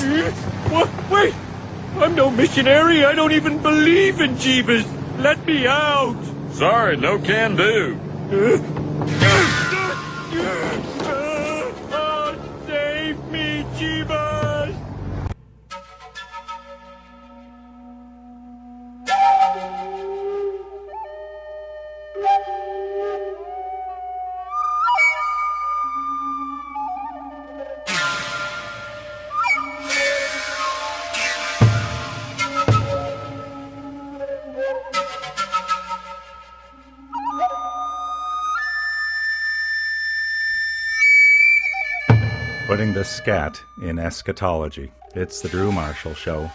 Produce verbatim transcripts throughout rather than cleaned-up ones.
What? Wait! I'm no missionary. I don't even believe in Jeebus. Let me out. Sorry, no can do. Oh, save me, Jeebus! Putting the scat in eschatology. It's the Drew Marshall Show.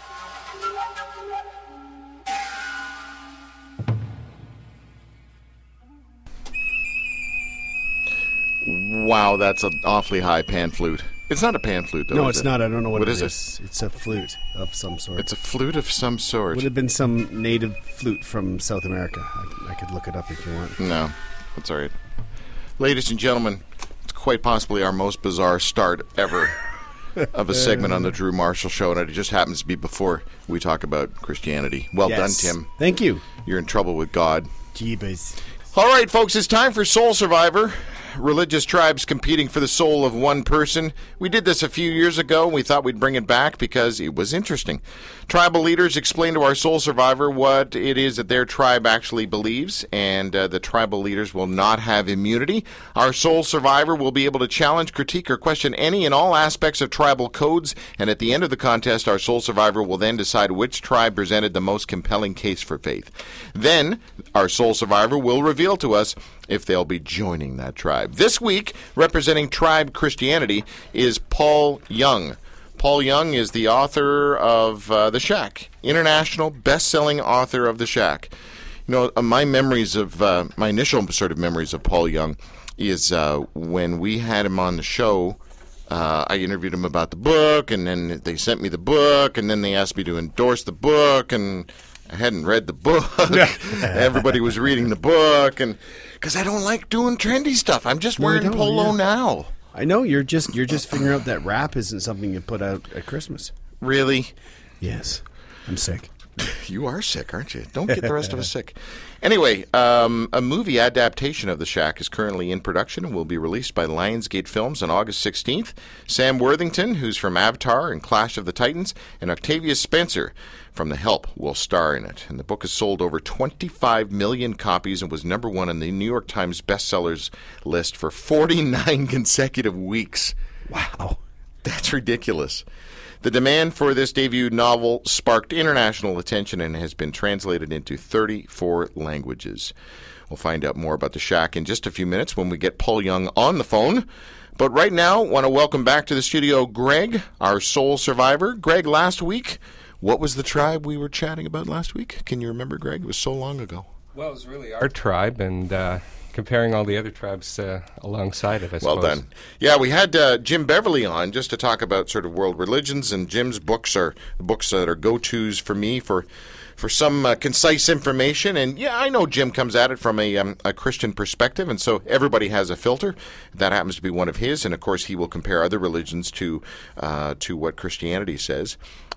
Wow, that's an awfully high pan flute. It's not a pan flute, though. No, is it's it? not. I don't know what, what it is. is. It's a flute of some sort. It's a flute of some sort. Would have been some native flute from South America. I, I could look it up if you want. No, that's all right. Ladies and gentlemen, it's quite possibly our most bizarre start ever of a segment on the Drew Marshall Show, and it just happens to be before we talk about Christianity. Well Yes. done, Tim. Thank you. You're in trouble with God. Jeebus. All right, folks, it's time for Soul Survivor. Religious tribes competing for the soul of one person. We did this a few years ago, and we thought we'd bring it back because it was interesting. Tribal leaders explain to our Soul Survivor what it is that their tribe actually believes, and uh, the tribal leaders will not have immunity. Our Soul Survivor will be able to challenge, critique, or question any and all aspects of tribal codes, and at the end of the contest, our Soul Survivor will then decide which tribe presented the most compelling case for faith. Then, our Soul Survivor will reveal to us if they'll be joining that tribe. This week, representing Tribe Christianity, is Paul Young. Paul Young is the author of uh, The Shack, international best-selling author of The Shack. You know, uh, my memories of, uh, my initial sort of memories of Paul Young is uh, when we had him on the show. Uh, I interviewed him about the book, and then they sent me the book, and then they asked me to endorse the book, and I hadn't read the book. Everybody was reading the book, and because I don't like doing trendy stuff. I'm just No, I wearing don't, polo yeah. now. I know you're just you're just figuring out that rap isn't something you put out at Christmas. Really? Yes, I'm sick. You are sick, aren't you? Don't get the rest of us sick. Anyway, um, a movie adaptation of The Shack is currently in production and will be released by Lionsgate Films on August sixteenth. Sam Worthington, who's from Avatar and Clash of the Titans, and Octavia Spencer from The Help will star in it. And the book has sold over twenty-five million copies and was number one on the New York Times bestsellers list for forty-nine consecutive weeks. Wow. That's ridiculous. The demand for this debut novel sparked international attention and has been translated into thirty-four languages. We'll find out more about The Shack in just a few minutes when we get Paul Young on the phone. But right now, want to welcome back to the studio Greg, our Soul Survivor. Greg, last week, what was the tribe we were chatting about last week? Can you remember, Greg? It was so long ago. Well, it was really our tribe, and uh, comparing all the other tribes uh, alongside it, I Well suppose. done. Yeah, we had uh, Jim Beverly on just to talk about sort of world religions, and Jim's books are books that are go-tos for me for for some uh, concise information. And yeah, I know Jim comes at it from a, um, a Christian perspective, and so everybody has a filter. That happens to be one of his, and of course he will compare other religions to uh, to what Christianity says.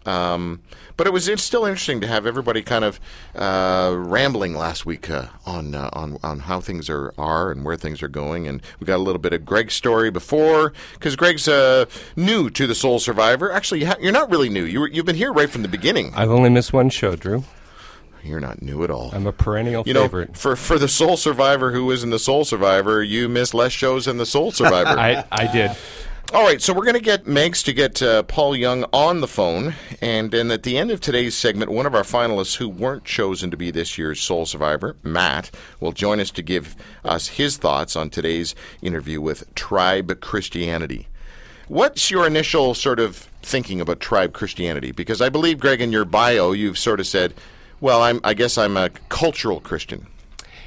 Um, but it was it's still interesting to have everybody kind of uh, rambling last week uh, on uh, on on how things are, are and where things are going, and we got a little bit of Greg's story before, because Greg's uh, new to the Soul Survivor. Actually, you ha- you're not really new. You were, you've been here right from the beginning. I've only missed one show, Drew. You're not new at all. I'm a perennial you know, favorite. for for the Soul Survivor who isn't the Soul Survivor, you miss less shows than the Soul Survivor. I, I did. All right, so we're going to get Megs to get uh, Paul Young on the phone, and then at the end of today's segment, one of our finalists who weren't chosen to be this year's Soul Survivor, Matt, will join us to give us his thoughts on today's interview with Tribe Christianity. What's your initial sort of thinking about Tribe Christianity? Because I believe, Greg, in your bio, you've sort of said, well, I'm, I guess I'm a cultural Christian.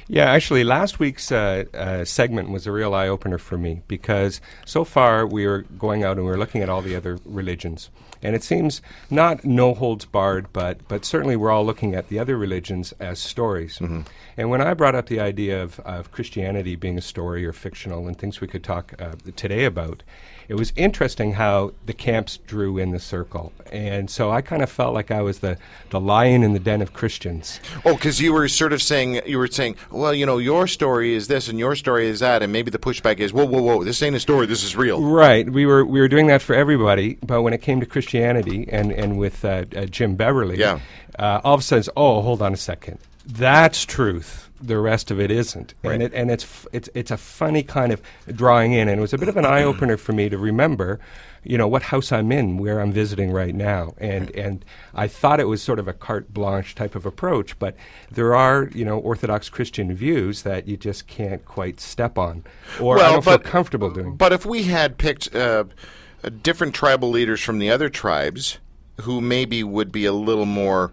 Yeah, actually, last week's uh, uh, segment was a real eye-opener for me because so far we were going out and we were looking at all the other religions. And it seems not no holds barred, but but certainly we're all looking at the other religions as stories. Mm-hmm. And when I brought up the idea of, of Christianity being a story or fictional and things we could talk uh, today about, it was interesting how the camps drew in the circle. And so I kind of felt like I was the, the lion in the den of Christians. Oh, because you were sort of saying, you were saying, well, you know, your story is this and your story is that, and maybe the pushback is, whoa, whoa, whoa, this ain't a story, this is real. Right. We were we were doing that for everybody, but when it came to Christianity and, and with uh, uh, Jim Beverly, yeah. uh, all of a sudden, oh, hold on a second. That's truth. The rest of it isn't, right. and it and it's f- it's it's a funny kind of drawing in, and it was a bit of an eye opener for me to remember, you know, what house I'm in, where I'm visiting right now, and right. and I thought it was sort of a carte blanche type of approach, but there are, you know, Orthodox Christian views that you just can't quite step on, or well, I don't but, feel comfortable doing. But if we had picked uh, uh, different tribal leaders from the other tribes, who maybe would be a little more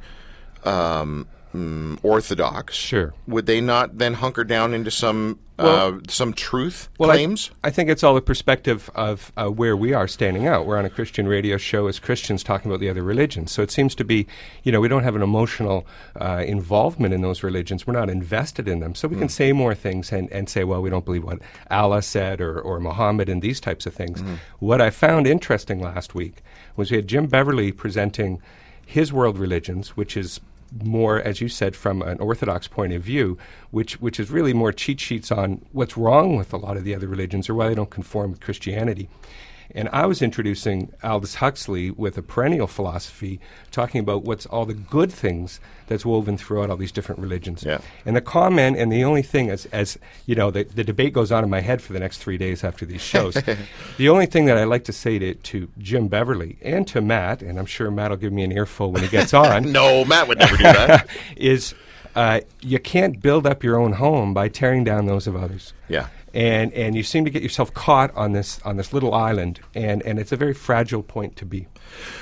Um, Mm, orthodox, sure, would they not then hunker down into some well, uh, some truth well, claims? I, I think it's all the perspective of uh, where we are standing out. We're on a Christian radio show as Christians talking about the other religions. So it seems to be, you know, we don't have an emotional uh, involvement in those religions. We're not invested in them. So we mm. can say more things and, and say, well, we don't believe what Allah said or, or Muhammad and these types of things. Mm. What I found interesting last week was we had Jim Beverly presenting his world religions, which is more, as you said, from an Orthodox point of view, which which is really more cheat sheets on what's wrong with a lot of the other religions or why they don't conform with Christianity. And I was introducing Aldous Huxley with a perennial philosophy, talking about what's all the good things that's woven throughout all these different religions. Yeah. And the comment, and the only thing, as, as you know, the, the debate goes on in my head for the next three days after these shows. The only thing that I like to say to, to Jim Beverly and to Matt, and I'm sure Matt will give me an earful when he gets on. No, Matt would never do that. is uh, you can't build up your own home by tearing down those of others. Yeah. And and you seem to get yourself caught on this on this little island, and, and it's a very fragile point to be.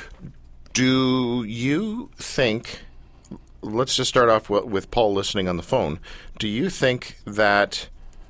Do you think, let's just start off with, with Paul listening on the phone, do you think that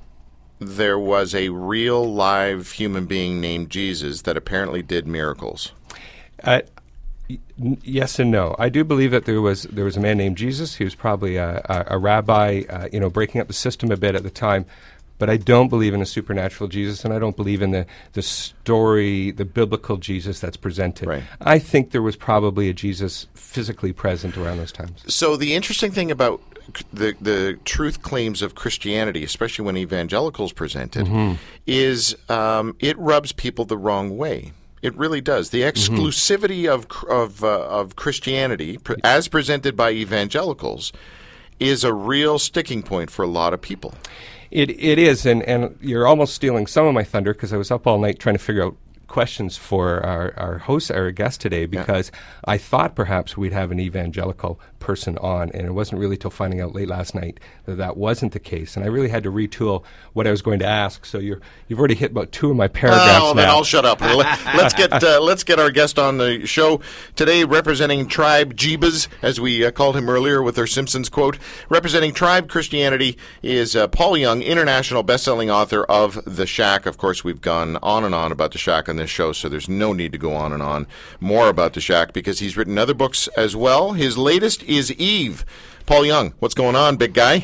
there was a real live human being named Jesus that apparently did miracles? Uh, y- yes and no. I do believe that there was there was a man named Jesus. He was probably a, a, a rabbi, uh, you know, breaking up the system a bit at the time. But I don't believe in a supernatural Jesus, and I don't believe in the, the story, the biblical Jesus that's presented. Right. I think there was probably a Jesus physically present around those times. So the interesting thing about the the truth claims of Christianity, especially when evangelicals present it, mm-hmm. is um, it rubs people the wrong way. It really does. The exclusivity mm-hmm. of of uh, of Christianity, pr- as presented by evangelicals, is a real sticking point for a lot of people. It it is, and, and you're almost stealing some of my thunder because I was up all night trying to figure out questions for our, our host, our guest today, because yeah. I thought perhaps we'd have an evangelical person on, and it wasn't really till finding out late last night that that wasn't the case, and I really had to retool what I was going to ask. So you're you've already hit about two of my paragraphs oh, now. Then I'll shut up. let's get uh, let's get our guest on the show today, representing Tribe Jeebus, as we uh, called him earlier with our Simpsons quote. Representing Tribe Christianity is uh, Paul Young, international best-selling author of The Shack. Of course, we've gone on and on about The Shack on this show, so there's no need to go on and on more about The Shack because he's written other books as well. His latest is Eve. Paul Young, what's going on, big guy?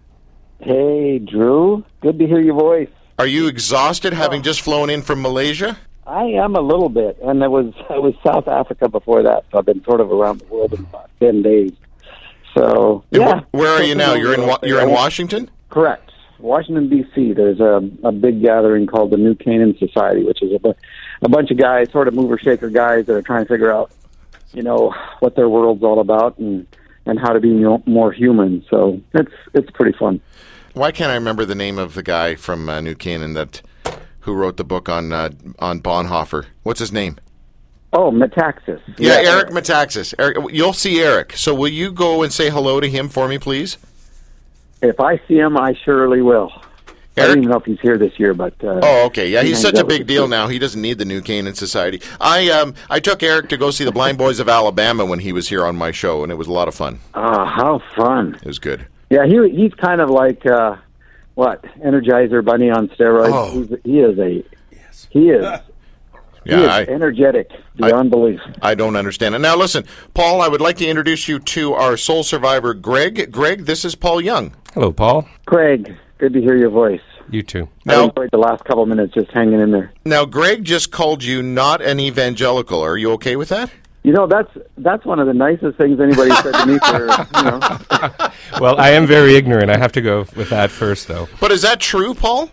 Hey, Drew. Good to hear your voice. Are you exhausted having just flown in from Malaysia? I am a little bit, and I was I was South Africa before that, so I've been sort of around the world in about ten days. So, and yeah. Wh- where are you now? You're in Wa- you're in Washington? Correct. Washington, D C There's a, a big gathering called the New Canaan Society, which is a, bu- a bunch of guys, sort of mover-shaker guys that are trying to figure out, you know, what their world's all about and, and how to be more human. So it's it's pretty fun. Why can't I remember the name of the guy from uh, New Canaan that who wrote the book on uh, on Bonhoeffer? What's his name? Oh, Metaxas. Yeah, yeah, Eric Metaxas. Eric, you'll see Eric. So will you go and say hello to him for me, please? If I see him, I surely will. Eric? I don't even know if he's here this year, but... Uh, oh, okay. Yeah, he's such a big deal now. He doesn't need the New Canaan Society. I um I took Eric to go see the Blind Boys of Alabama when he was here on my show, and it was a lot of fun. Ah, uh, how fun. It was good. Yeah, he he's kind of like uh, what Energizer Bunny on steroids. Oh. He's, he is a he is he Yeah, is I- energetic beyond belief. I don't understand it. Now, listen, Paul, I would like to introduce you to our soul survivor, Greg. Greg, this is Paul Young. Hello, Paul. Craig, good to hear your voice. You too. I Now, enjoyed the last couple minutes just hanging in there. now, Greg just called you not an evangelical. Are you okay with that? You know, that's that's one of the nicest things anybody said to me for, you know. Well, I am very ignorant. I have to go with that first, though. But is that true, Paul?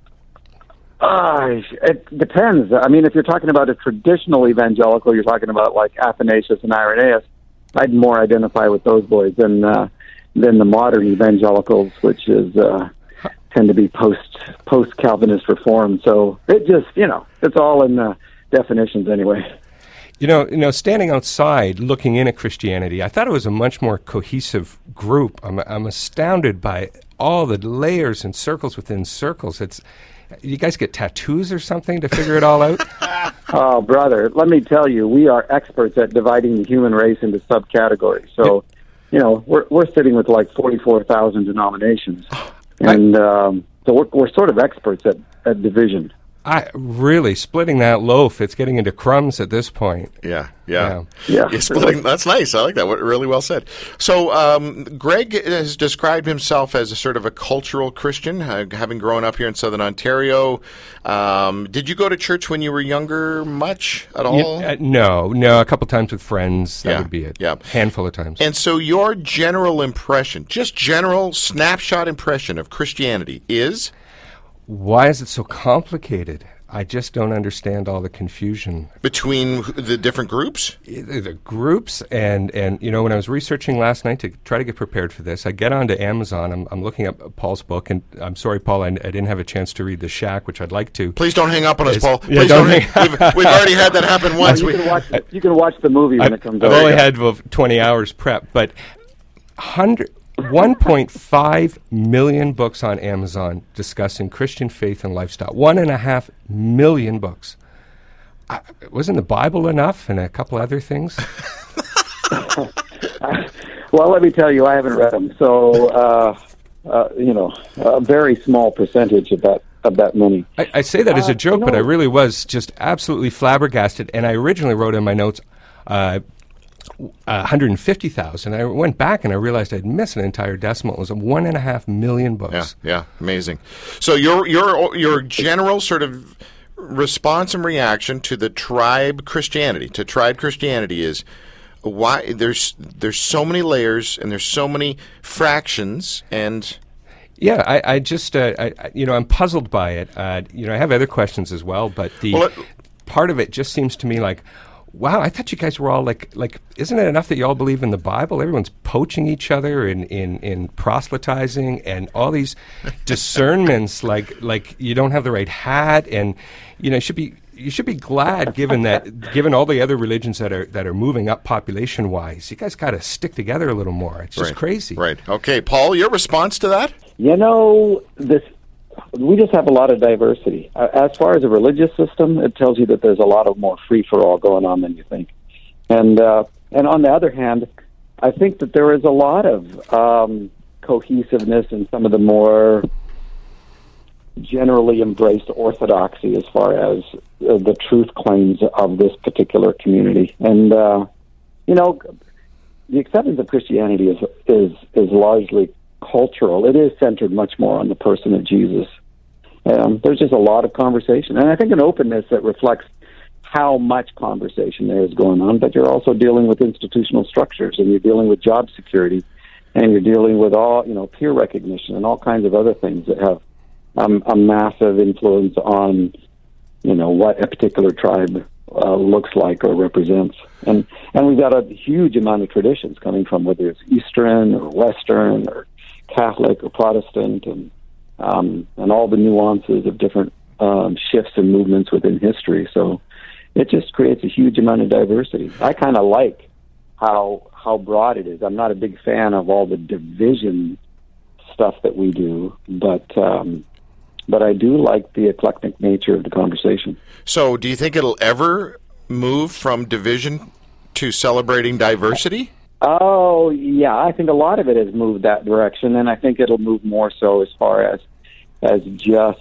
Uh, it depends. I mean, if you're talking about a traditional evangelical, you're talking about like Athanasius and Irenaeus, I'd more identify with those boys than uh, than the modern evangelicals, which is uh, tend to be post post Calvinist reform. So it just, you know, it's all in the definitions anyway. You know, you know, standing outside looking in at Christianity, I thought it was a much more cohesive group. I'm, I'm astounded by all the layers and circles within circles. It's, you guys get tattoos or something to figure it all out? Oh, brother, let me tell you, we are experts at dividing the human race into subcategories. So, you know, we're we're sitting with like forty-four thousand denominations, and um, so we're we're sort of experts at, at division. I really splitting that loaf. It's getting into crumbs at this point. Yeah, yeah. Yeah. You're splitting, that's nice. I like that. What- Really well said. So, um, Greg has described himself as a sort of a cultural Christian, uh, having grown up here in Southern Ontario. Um, did you go to church when you were younger much at all? Yeah, uh, no, no, a couple times with friends. That Yeah, would be it. yeah. Handful of times. And so your general impression, just general snapshot impression of Christianity is? Why is it so complicated? I just don't understand all the confusion. Between the different groups? The the groups and, and, you know, when I was researching last night to try to get prepared for this, I get onto Amazon. I'm, I'm looking up Paul's book, and I'm sorry, Paul, I, I didn't have a chance to read The Shack, which I'd like to. Please don't hang up on us, It's- Paul. yeah, Please don't don't. hang- we've, we've already had that happen once. You We, can watch you can watch the movie when I've, it comes I've out. only had well, twenty hours prep, but one hundred one point five million books on Amazon discussing Christian faith and lifestyle. One and a half million books. I, wasn't the Bible enough and a couple other things? Well, let me tell you, I haven't read them, so uh, uh, you know, a very small percentage of that of that many. I, I say that as Uh, a joke, you but I know- really was just absolutely flabbergasted. And I originally wrote in my notes uh, uh, one hundred fifty thousand. I went back and I realized I'd missed an entire decimal. It was one and a half million yeah, books. yeah, amazing. So your your your general sort of response and reaction to the tribe Christianity, to tribe Christianity, is why there's there's so many layers and there's so many fractions and. Yeah, I, I just, uh, I, I- you know, I'm puzzled by it. Uh, you know, I have other questions as well, but the Well, it- part of it just seems to me like, wow, I thought you guys were all like, like, isn't it enough that you all believe in the Bible? Everyone's poaching each other in, in, in proselytizing and all these discernments, like, like you don't have the right hat, and you know, you should be. You should be glad, given that, given all the other religions that are that are moving up population-wise. You guys got to stick together a little more. It's just Right, crazy. Right. Okay, Paul, your response to that? You know, this we just have a lot of diversity. Uh, as far as a religious system, it tells you that there's a lot of more free for all going on than you think. And uh, and on the other hand, I think that there is a lot of um, cohesiveness in some of the more generally embraced orthodoxy as far as uh, the truth claims of this particular community. And uh, you know, the acceptance of Christianity is is is largely cultural. It is centered much more on the person of Jesus. Um, there's just a lot of conversation, and I think an openness that reflects how much conversation there is going on. But you're also dealing with institutional structures, and you're dealing with job security, and you're dealing with all you know peer recognition and all kinds of other things that have um, a massive influence on you know what a particular tribe uh, looks like or represents. And and we've got a huge amount of traditions coming from whether it's Eastern or Western or Catholic or Protestant, and um, and all the nuances of different um, shifts and movements within history. So it just creates a huge amount of diversity. I kind of like how how broad it is. I'm not a big fan of all the division stuff that we do, but um, but I do like the eclectic nature of the conversation. So, do you think it'll ever move from division to celebrating diversity? Oh, yeah, I think a lot of it has moved that direction, and I think it'll move more so as far as as just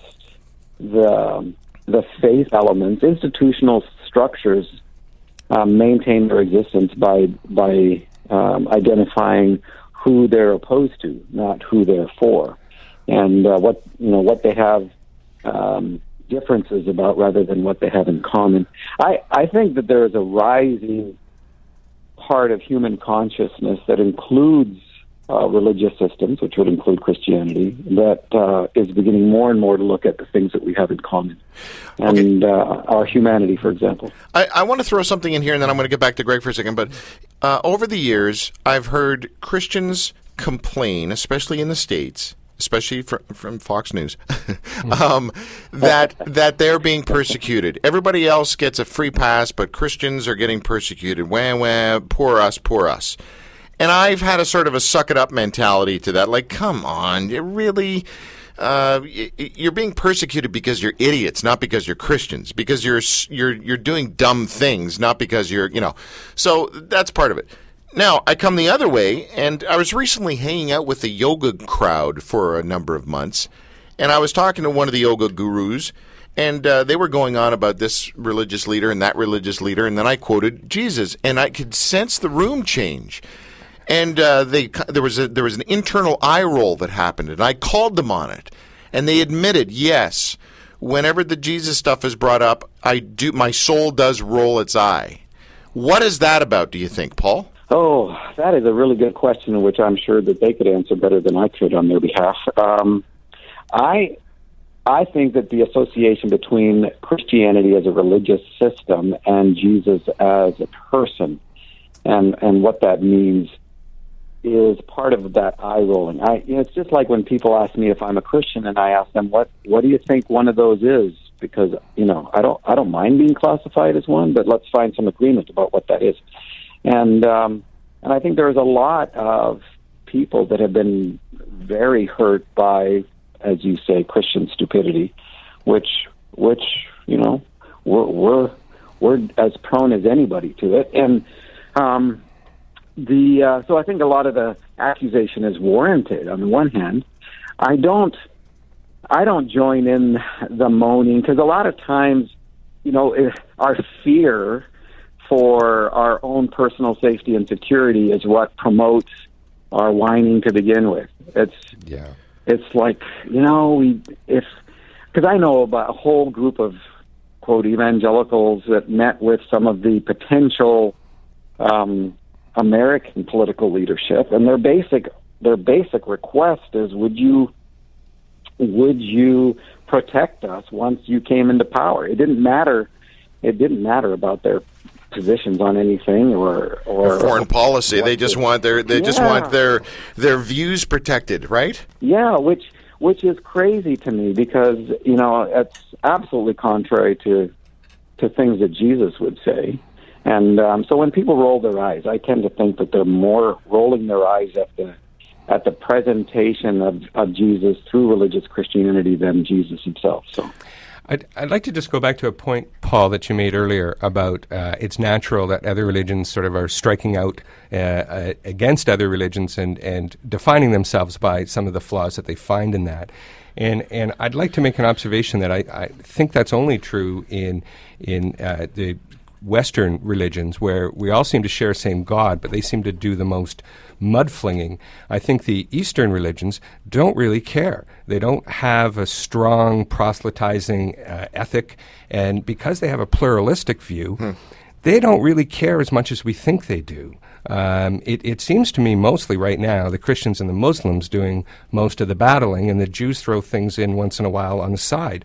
the the faith elements. Institutional structures um, maintain their existence by by um, identifying who they're opposed to, not who they're for, and uh, what you know what they have um, differences about rather than what they have in common. I I think that there is a rising part of human consciousness that includes uh, religious systems, which would include Christianity, that uh, is beginning more and more to look at the things that we have in common, and okay. uh, our humanity, for example. I, I want to throw something in here, and then I'm going to get back to Greg for a second. But uh, over the years, I've heard Christians complain, especially in the States, especially from, from Fox News, um, that that they're being persecuted. Everybody else gets a free pass, but Christians are getting persecuted. Wah, wah, poor us, poor us. And I've had a sort of a suck-it-up mentality to that. Like, come on, you really... Uh, you're being persecuted because you're idiots, not because you're Christians. Because you're you're you're doing dumb things, not because you're, you know. So that's part of it. Now, I come the other way, and I was recently hanging out with the yoga crowd for a number of months, and I was talking to one of the yoga gurus, and uh, they were going on about this religious leader and that religious leader, and then I quoted Jesus, and I could sense the room change. And uh, they there was a, there was an internal eye roll that happened, and I called them on it, and they admitted, yes, whenever the Jesus stuff is brought up, I do my soul does roll its eye. What is that about, do you think, Paul? Oh, that is a really good question, which I'm sure that they could answer better than I could on their behalf. Um, I I think that the association between Christianity as a religious system and Jesus as a person, and and what that means, is part of that eye rolling. I, you know, it's just like when people ask me if I'm a Christian, and I ask them, "What what do you think one of those is?" Because you know, I don't I don't mind being classified as one, but let's find some agreement about what that is. And um, and I think there's a lot of people that have been very hurt by, as you say, Christian stupidity, which which you know we're we're we're as prone as anybody to it. And um, the uh, so I think a lot of the accusation is warranted. On the one hand, I don't I don't join in the moaning, because a lot of times, you know, if our fear for our own personal safety and security is what promotes our whining to begin with. It's yeah. It's like, you know, we if because I know about a whole group of quote evangelicals that met with some of the potential um, American political leadership, and their basic their basic request is, would you would you protect us once you came into power? It didn't matter. It didn't matter about their positions on anything or or, or foreign policy. They just want their they yeah. just want their their views protected, right? Yeah, which which is crazy to me, because you know it's absolutely contrary to to things that Jesus would say. And um, so when people roll their eyes, I tend to think that they're more rolling their eyes at the at the presentation of, of Jesus through religious Christianity than Jesus himself. So. I'd, I'd like to just go back to a point, Paul, that you made earlier about uh, it's natural that other religions sort of are striking out uh, uh, against other religions and, and defining themselves by some of the flaws that they find in that. And and I'd like to make an observation that I, I think that's only true in in uh, the Western religions, where we all seem to share the same God, but they seem to do the most mud-flinging. I think the Eastern religions don't really care. They don't have a strong proselytizing uh, ethic, and because they have a pluralistic view, hmm. they don't really care as much as we think they do. Um, it, it seems to me mostly right now the Christians and the Muslims doing most of the battling, and the Jews throw things in once in a while on the side.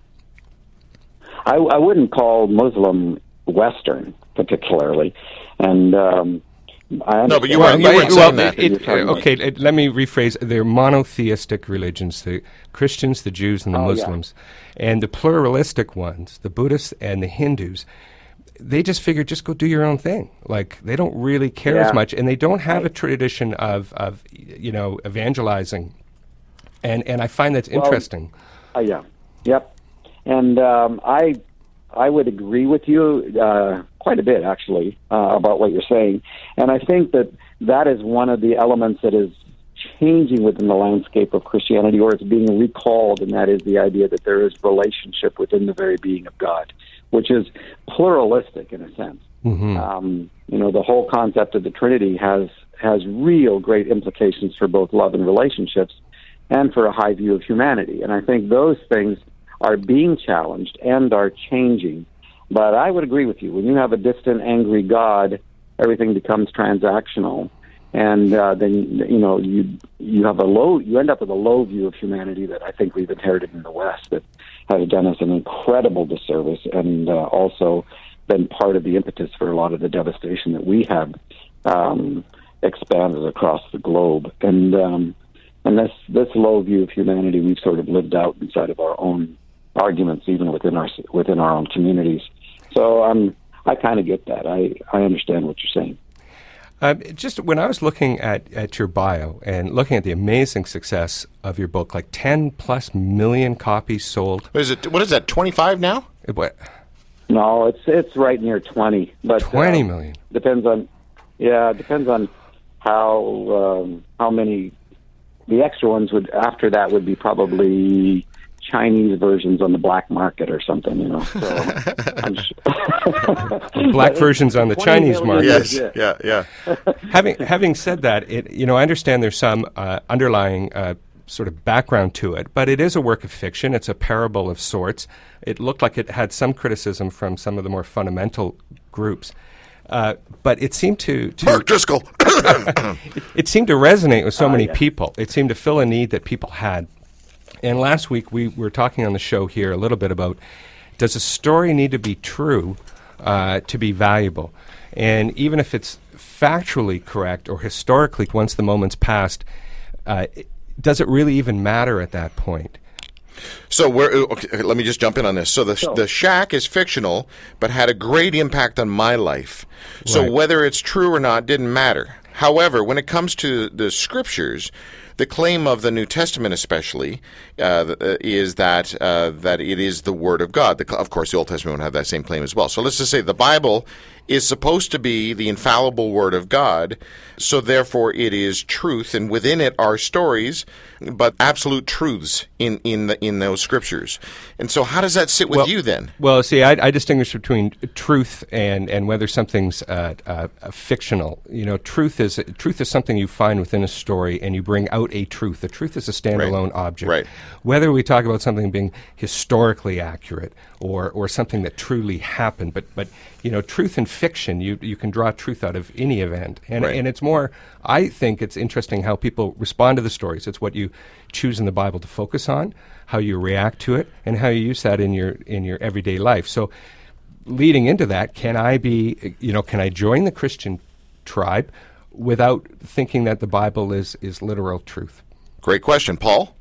I, I wouldn't call Muslim Western, particularly, and um, I no, but you well, weren't, you weren't well, saying that. It, it, okay, it, let me rephrase. They're monotheistic religions: the Christians, the Jews, and the oh, Muslims, yeah. and the pluralistic ones, the Buddhists and the Hindus. They just figure, just go do your own thing. Like, they don't really care yeah. as much, and they don't have right. a tradition of, of, you know, evangelizing. And and I find that's well, interesting. Uh, yeah, yep. And um, I. I would agree with you uh, quite a bit, actually, uh, about what you're saying. And I think that that is one of the elements that is changing within the landscape of Christianity, or it's being recalled, and that is the idea that there is relationship within the very being of God, which is pluralistic in a sense. Mm-hmm. Um, you know, the whole concept of the Trinity has has real great implications for both love and relationships, and for a high view of humanity. And I think those things are being challenged and are changing. But I would agree with you. When you have a distant, angry God, everything becomes transactional. And uh, then, you know, you you have a low, you end up with a low view of humanity that I think we've inherited in the West that has done us an incredible disservice, and uh, also been part of the impetus for a lot of the devastation that we have um, expanded across the globe. And um, and this this low view of humanity we've sort of lived out inside of our own arguments, even within our within our own communities. So um, I kind of get that. I, I understand what you're saying. Um, just when I was looking at, at your bio and looking at the amazing success of your book, like ten plus million copies sold. What is it? What is that? twenty-five now? It, what? No, it's it's right near twenty. But twenty uh, million. Depends on, yeah, it depends on how um, how many. The extra ones would after that would be probably Chinese versions on the black market or something, you know. So I'm sure. Black versions on the Chinese market. Yes, yeah, yeah. having having said that, it you know I understand there's some uh, underlying uh, sort of background to it, but it is a work of fiction. It's a parable of sorts. It looked like it had some criticism from some of the more fundamental groups. Uh, but it seemed to, to Mark Driscoll. it, it seemed to resonate with so uh, many yeah. people. It seemed to fill a need that people had. And last week we were talking on the show here a little bit about, does a story need to be true uh, to be valuable? And even if it's factually correct or historically, once the moment's passed, uh, it, does it really even matter at that point? So we're, okay, let me just jump in on this. So the Sure. the shack is fictional, but had a great impact on my life. So Right. whether it's true or not didn't matter. However, when it comes to the scriptures, the claim of the New Testament, especially, uh, is that uh, that it is the Word of God. The, of course, the Old Testament would have that same claim as well. So let's just say the Bible is supposed to be the infallible Word of God, so therefore it is truth, and within it are stories, but absolute truths in in the, in those scriptures. And so, how does that sit with Well- you then? Well, see, I, I distinguish between truth and, and whether something's uh, uh, fictional. You know, truth is truth is something you find within a story, and you bring out a truth. The truth is a standalone Right. object. Right. Whether we talk about something being historically accurate or, or something that truly happened, but but you know, truth and fiction, you you can draw truth out of any event, and Right. and it's more. I think it's interesting how people respond to the stories. It's what you choose in the Bible to focus on, how you react to it, and how you use that in your in your everyday life. So, leading into that, can I be, you know, can I join the Christian tribe without thinking that the Bible is is literal truth? Great question, Paul.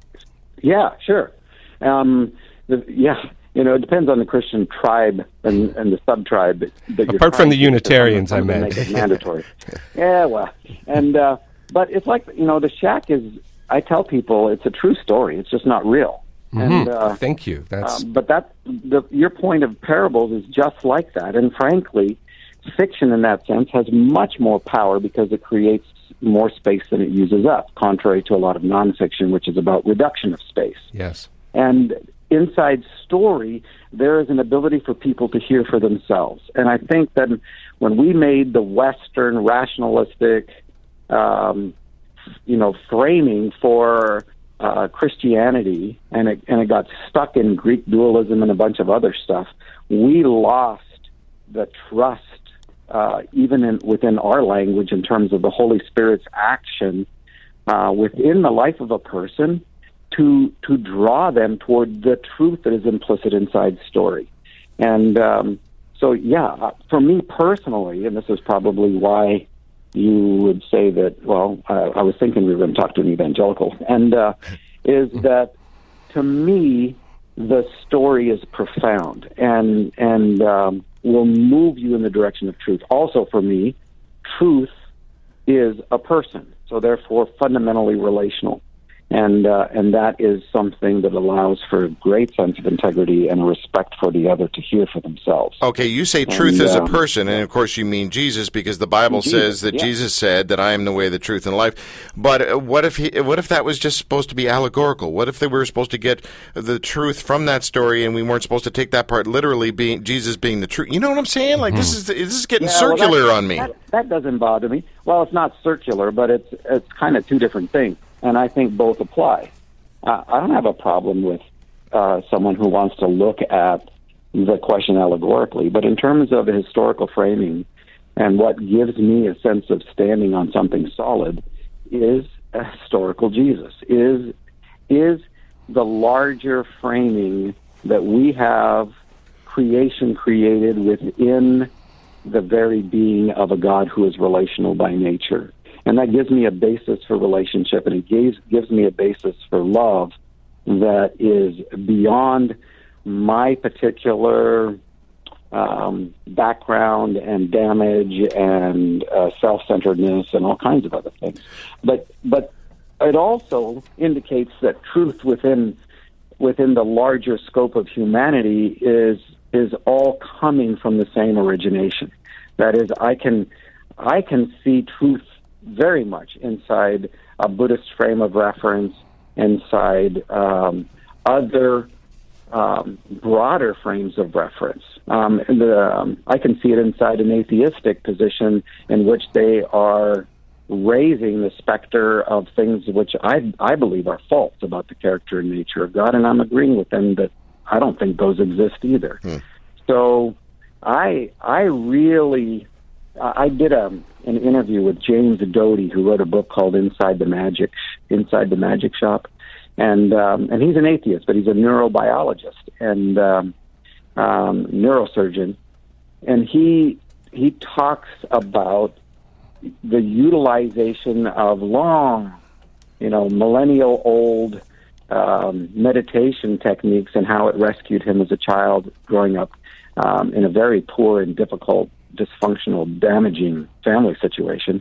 Yeah, sure. Um, the, yeah, you know, it depends on the Christian tribe and, and the sub-tribe. That, that you're Apart from trying the to- Unitarians, some of I them meant. make it mandatory. Yeah, well, and uh, but it's like, you know, the shack is. I tell people it's a true story. It's just not real. And uh, Thank you. That's um, but that the, your point of parables is just like that. And frankly, fiction in that sense has much more power because it creates more space than it uses up, contrary to a lot of nonfiction, which is about reduction of space. yes. And inside story, there is an ability for people to hear for themselves. And I think that when we made the Western rationalistic, um, you know, framing for uh, Christianity, and it, and it got stuck in Greek dualism and a bunch of other stuff, we lost the trust, uh, even in, within our language, in terms of the Holy Spirit's action uh, within the life of a person, to to draw them toward the truth that is implicit inside story. And um, so, yeah, uh, for me personally, and this is probably why you would say that, well, I, I was thinking we were going to talk to an evangelical, and uh, is that, to me, the story is profound and, and um, will move you in the direction of truth. Also, for me, truth is a person, so therefore fundamentally relational. And uh, and that is something that allows for a great sense of integrity and a respect for the other to hear for themselves. Okay, you say truth and, as a um, person, and of course you mean Jesus, because the Bible Jesus, says that yeah. Jesus said that I am the way, the truth, and the life. But uh, what if he, what if that was just supposed to be allegorical? What if they were supposed to get the truth from that story, and we weren't supposed to take that part literally, being Jesus being the truth? You know what I'm saying? Like this is this is getting Yeah, well, circular that- on me. That, that doesn't bother me. Well, it's not circular, but it's it's kind of two different things, and I think both apply. Uh, I don't have a problem with uh, someone who wants to look at the question allegorically, but in terms of the historical framing and what gives me a sense of standing on something solid is a historical Jesus, is is the larger framing that we have creation created within the very being of a God who is relational by nature. And that gives me a basis for relationship, and it gives, gives me a basis for love that is beyond my particular um, background and damage and uh, self-centeredness and all kinds of other things. But but it also indicates that truth within within the larger scope of humanity is is all coming from the same origination. That is, I can I can see truth very much inside a Buddhist frame of reference, inside um, other um, broader frames of reference. Um, and the, um, I can see it inside an atheistic position in which they are raising the specter of things which I, I believe are false about the character and nature of God, and I'm agreeing with them that I don't think those exist either. Hmm. So I I really... I did a, an interview with James Doty, who wrote a book called Inside the Magic Inside the Magic Shop, and um, and he's an atheist, but he's a neurobiologist and um, um, neurosurgeon, and he he talks about the utilization of long, you know, millennial old um, meditation techniques and how it rescued him as a child growing up um, in a very poor and difficult, dysfunctional, damaging family situation,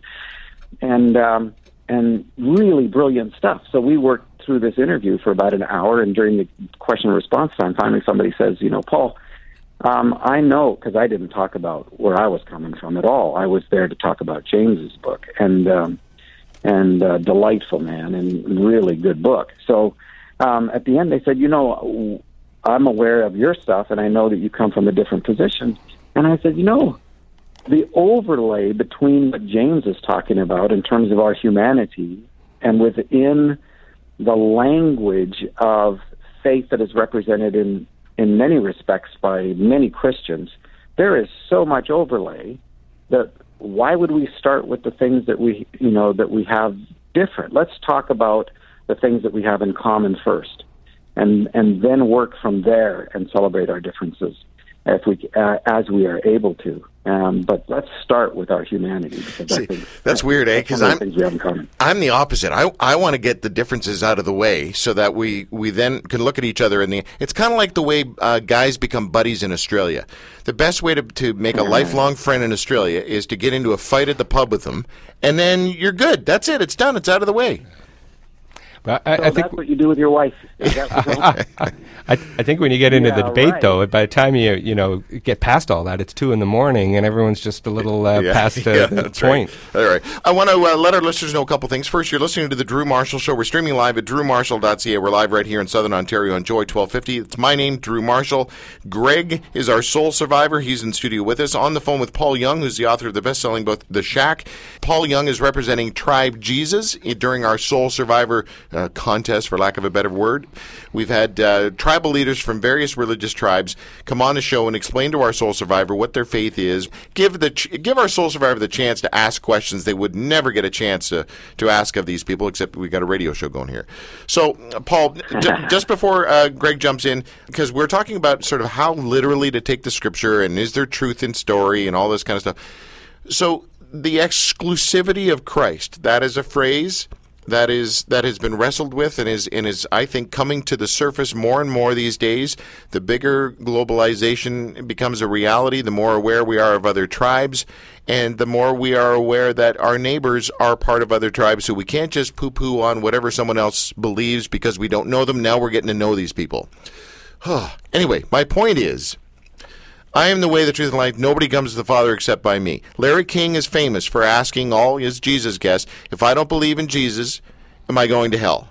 and um, and really brilliant stuff. So we worked through this interview for about an hour, and during the question and response time, finally somebody says, you know, Paul, um, I know, because I didn't talk about where I was coming from at all. I was there to talk about James's book, and um, and uh, delightful man, and really good book. So um, at the end, they said, you know, I'm aware of your stuff, and I know that you come from a different position. And I said, you know, the overlay between what James is talking about in terms of our humanity and within the language of faith that is represented in, in many respects by many Christians, there is so much overlay that why would we start with the things that we, you know, that we have different? Let's talk about the things that we have in common first, and and then work from there and celebrate our differences if we uh, as we are able to. Um, but let's start with our humanity. Because See, I think that's weird, eh? Because I'm, things we have in common. I'm the opposite. I, I want to get the differences out of the way so that we, we then can look at each other. In the, it's kind of like the way uh, guys become buddies in Australia. The best way to, to make a lifelong friend in Australia is to get into a fight at the pub with them, and then you're good. That's it. It's done. It's out of the way. But I, So I think that's what you do with your wife. Is that what I, I think when you get into Yeah, the debate, right. though, by the time you you know get past all that, it's two in the morning, and everyone's just a little uh, Yeah, past uh, yeah, the that's point. Right. All right. I want to uh, let our listeners know a couple things. First, you're listening to the Drew Marshall Show. We're streaming live at drew marshall dot c a. We're live right here in Southern Ontario on Joy twelve fifty. It's my name, Drew Marshall. Greg is our soul survivor. He's in studio with us. On the phone with Paul Young, who's the author of the best-selling book, The Shack. Paul Young is representing Tribe Jesus during our soul survivor uh, contest, for lack of a better word. We've had uh, tribal leaders from various religious tribes come on the show and explain to our soul survivor what their faith is. Give the ch- give our soul survivor the chance to ask questions they would never get a chance to, to ask of these people, except we got a radio show going here. So, uh, Paul, j- just before uh, Greg jumps in, because we're talking about sort of how literally to take the scripture and is there truth in story and all this kind of stuff. So, the exclusivity of Christ, that is a phrase that is that has been wrestled with and is and is I think coming to the surface more and more these days. The bigger globalization becomes a reality, the more aware we are of other tribes, and the more we are aware that our neighbors are part of other tribes. So we can't just poo-poo on whatever someone else believes because we don't know them. Now we're getting to know these people. Anyway, my point is, I am the way, the truth, and life. Nobody comes to the Father except by me. Larry King is famous for asking all his Jesus guests, if I don't believe in Jesus, am I going to hell?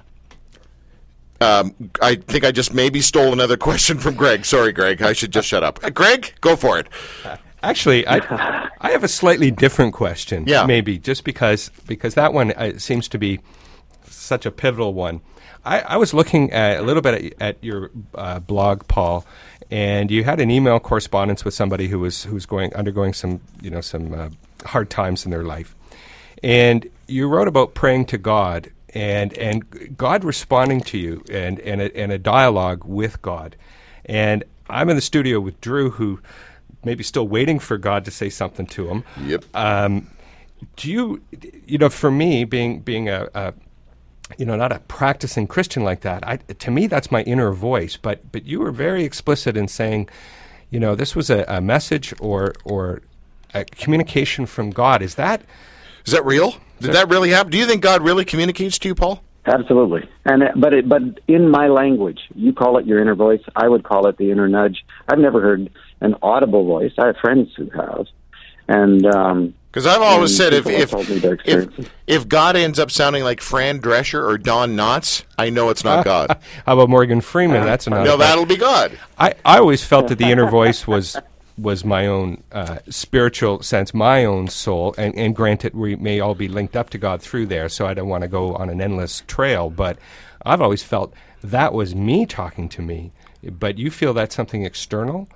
Um, I think I just maybe stole another question from Greg. Sorry, Greg. I should just shut up. Uh, Greg, go for it. Actually, I I have a slightly different question. Yeah. Maybe, just because because that one uh, seems to be such a pivotal one. I, I was looking at, a little bit at, at your uh, blog, Paul, and you had an email correspondence with somebody who was who was going undergoing some you know some uh, hard times in their life, and you wrote about praying to God and and God responding to you and and a, and a dialogue with God. And I'm in the studio with Drew, who maybe still waiting for God to say something to him. Yep. Um, do you you know for me being being a, a you know, not a practicing Christian like that, I, to me, that's my inner voice. But but you were very explicit in saying, you know, this was a, a message or or a communication from God. Is that is that real? Did that really happen? Do you think God really communicates to you, Paul? Absolutely. And it, but it, but in my language, you call it your inner voice. I would call it the inner nudge. I've never heard an audible voice. I have friends who have, and um, because I've always and said if people have if, told me their if experiences. if God ends up sounding like Fran Drescher or Don Knotts, I know it's not God. How about Morgan Freeman? That's another. No, that'll be God. I, I always felt that the inner voice was was my own uh, spiritual sense, my own soul, and, and granted, we may all be linked up to God through there, so I don't want to go on an endless trail, but I've always felt that was me talking to me. But you feel that's something external?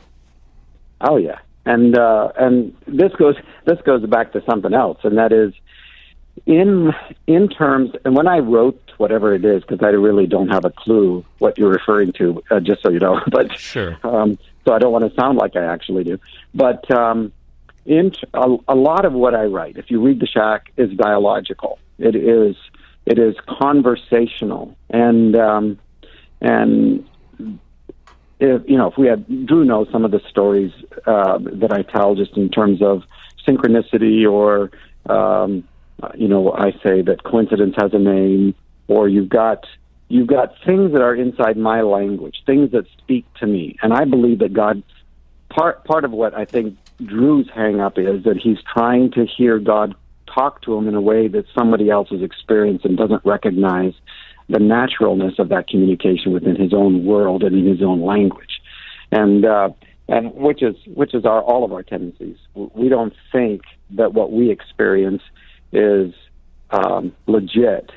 Oh yeah, and uh, and this goes this goes back to something else, and that is in in terms. And when I wrote whatever it is, because I really don't have a clue what you're referring to, uh, just so you know. But sure. Um, so I don't want to sound like I actually do. But um, in a, a lot of what I write, if you read The Shack, is dialogical. It is it is conversational, and um, and. If, you know, if we had, Drew knows some of the stories uh, that I tell just in terms of synchronicity or, um, you know, I say that coincidence has a name, or you've got, you've got things that are inside my language, things that speak to me. And I believe that God, part, part of what I think Drew's hang up is that he's trying to hear God talk to him in a way that somebody else has experienced and doesn't recognize the naturalness of that communication within his own world and in his own language, and uh, and which is which is our all of our tendencies. We don't think that what we experience is um, legit,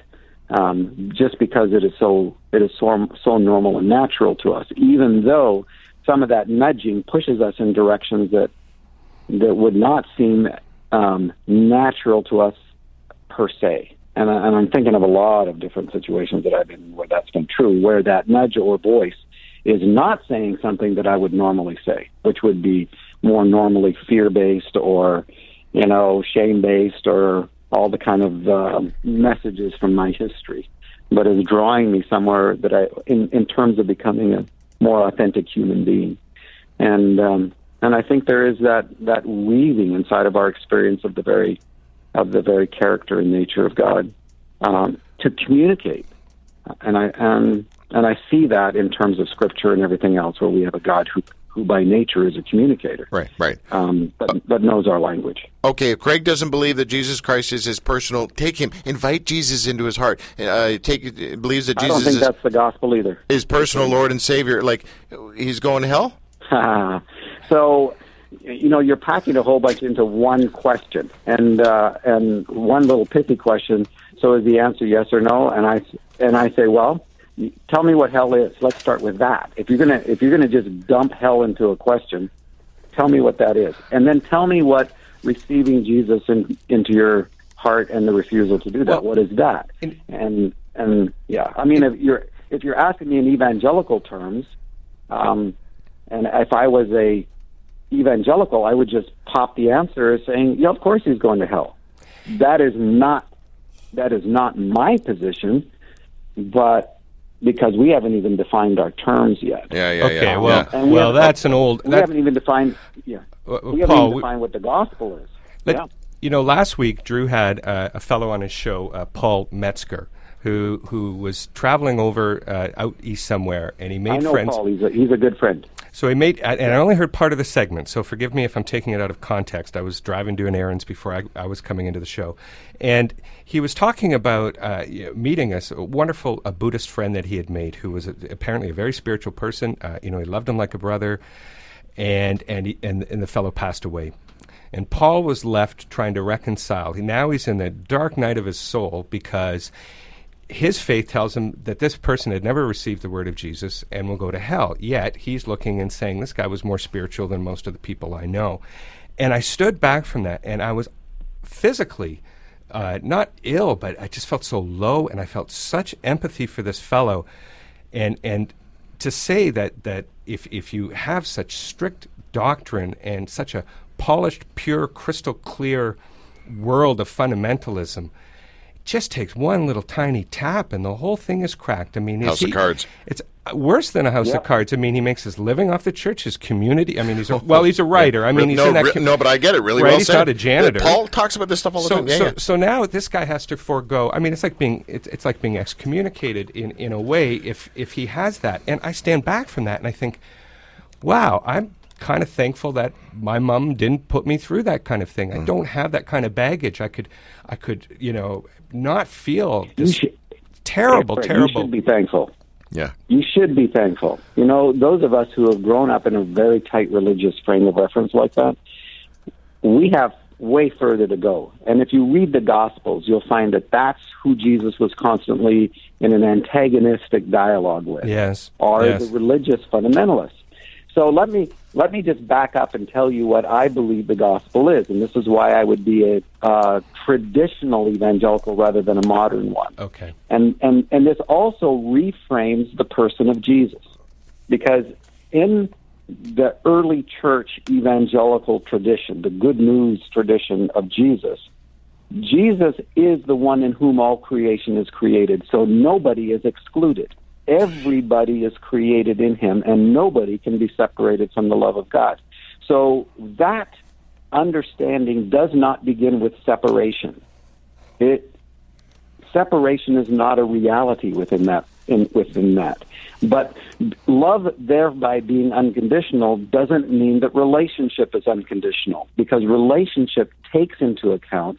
um, just because it is so it is so so normal and natural to us. Even though some of that nudging pushes us in directions that that would not seem um, natural to us per se. And, I, and I'm thinking of a lot of different situations that I've been in where that's been true, where that nudge or voice is not saying something that I would normally say, which would be more normally fear-based or, you know, shame-based or all the kind of uh, messages from my history, but is drawing me somewhere that I, in, in terms of becoming a more authentic human being. And um, and I think there is that, that weaving inside of our experience of the very of the very character and nature of God, um, to communicate. And I and and I see that in terms of Scripture and everything else, where we have a God who, who by nature is a communicator. Right, right. Um, but, but knows our language. Okay, if Craig doesn't believe that Jesus Christ is his personal, take him, invite Jesus into his heart. Uh, take believes that I don't Jesus think is that's the gospel either. his personal Lord and Savior. Like, he's going to hell? So, you know, you're packing a whole bunch into one question, and uh, and one little pithy question. So is the answer yes or no? And I and I say, well, tell me what hell is. Let's start with that. If you're gonna if you're gonna just dump hell into a question, tell me what that is, and then tell me what receiving Jesus in, into your heart and the refusal to do that. Well, what is that? in, and and yeah, I mean, if you're if you're asking me in evangelical terms, um, and if I was a evangelical, I would just pop the answer as saying, yeah, of course he's going to hell. That is not that is not my position, but because we haven't even defined our terms yet. Yeah, yeah, Okay, yeah. well, yeah. And we well, haven't- that's an old. We that- haven't even defined. Yeah, Uh, we haven't Paul, even we- defined what the gospel is. Let- yeah. You know, last week Drew had uh, a fellow on his show, uh, Paul Metzger, who who was traveling over uh, out east somewhere, and he made I know friends. Paul. He's a, he's a good friend. So he made, and I only heard part of the segment, so forgive me if I'm taking it out of context. I was driving doing errands before I, I was coming into the show. And he was talking about uh, you know, meeting us, a wonderful a Buddhist friend that he had made who was a, apparently a very spiritual person. Uh, you know, he loved him like a brother, and and, he, and and the fellow passed away. And Paul was left trying to reconcile. He, now he's in the dark night of his soul because his faith tells him that this person had never received the word of Jesus and will go to hell. Yet he's looking and saying, this guy was more spiritual than most of the people I know. And I stood back from that, and I was physically uh, not ill, but I just felt so low, and I felt such empathy for this fellow. And and to say that, that if if you have such strict doctrine and such a polished, pure, crystal clear world of fundamentalism, just takes one little tiny tap and the whole thing is cracked. I mean, is House of he- cards. It's uh, worse than a house Yeah. of cards. I mean, he makes his living off the church, his community. I mean, he's a, well, he's a writer. I mean, he's no, in that. re- com- no, but I get it really right? well He's said. not a janitor. Paul talks about this stuff all the So, time. Yeah, so, yeah. so now this guy has to forego. I mean, it's like being it's, it's like being excommunicated in, in a way if if he has that. And I stand back from that and I think, wow, I'm kind of thankful that my mom didn't put me through that kind of thing. Mm. I don't have that kind of baggage. I could I could you know not feel You this should, terrible Fred, terrible. You should be thankful. Yeah. You should be thankful. You know, those of us who have grown up in a very tight religious frame of reference like that, we have way further to go. And if you read the Gospels, you'll find that that's who Jesus was constantly in an antagonistic dialogue with. Yes. Are yes. the religious fundamentalists. So let me let me just back up and tell you what I believe the gospel is, and this is why I would be a uh, traditional evangelical rather than a modern one. Okay. And, and and this also reframes the person of Jesus, because in the early church evangelical tradition, the good news tradition of Jesus, Jesus is the one in whom all creation is created, so nobody is excluded. Everybody is created in him, and nobody can be separated from the love of God. So that understanding does not begin with separation. It separation is not a reality within that. In, within that, but love, thereby being unconditional, doesn't mean that relationship is unconditional, because relationship takes into account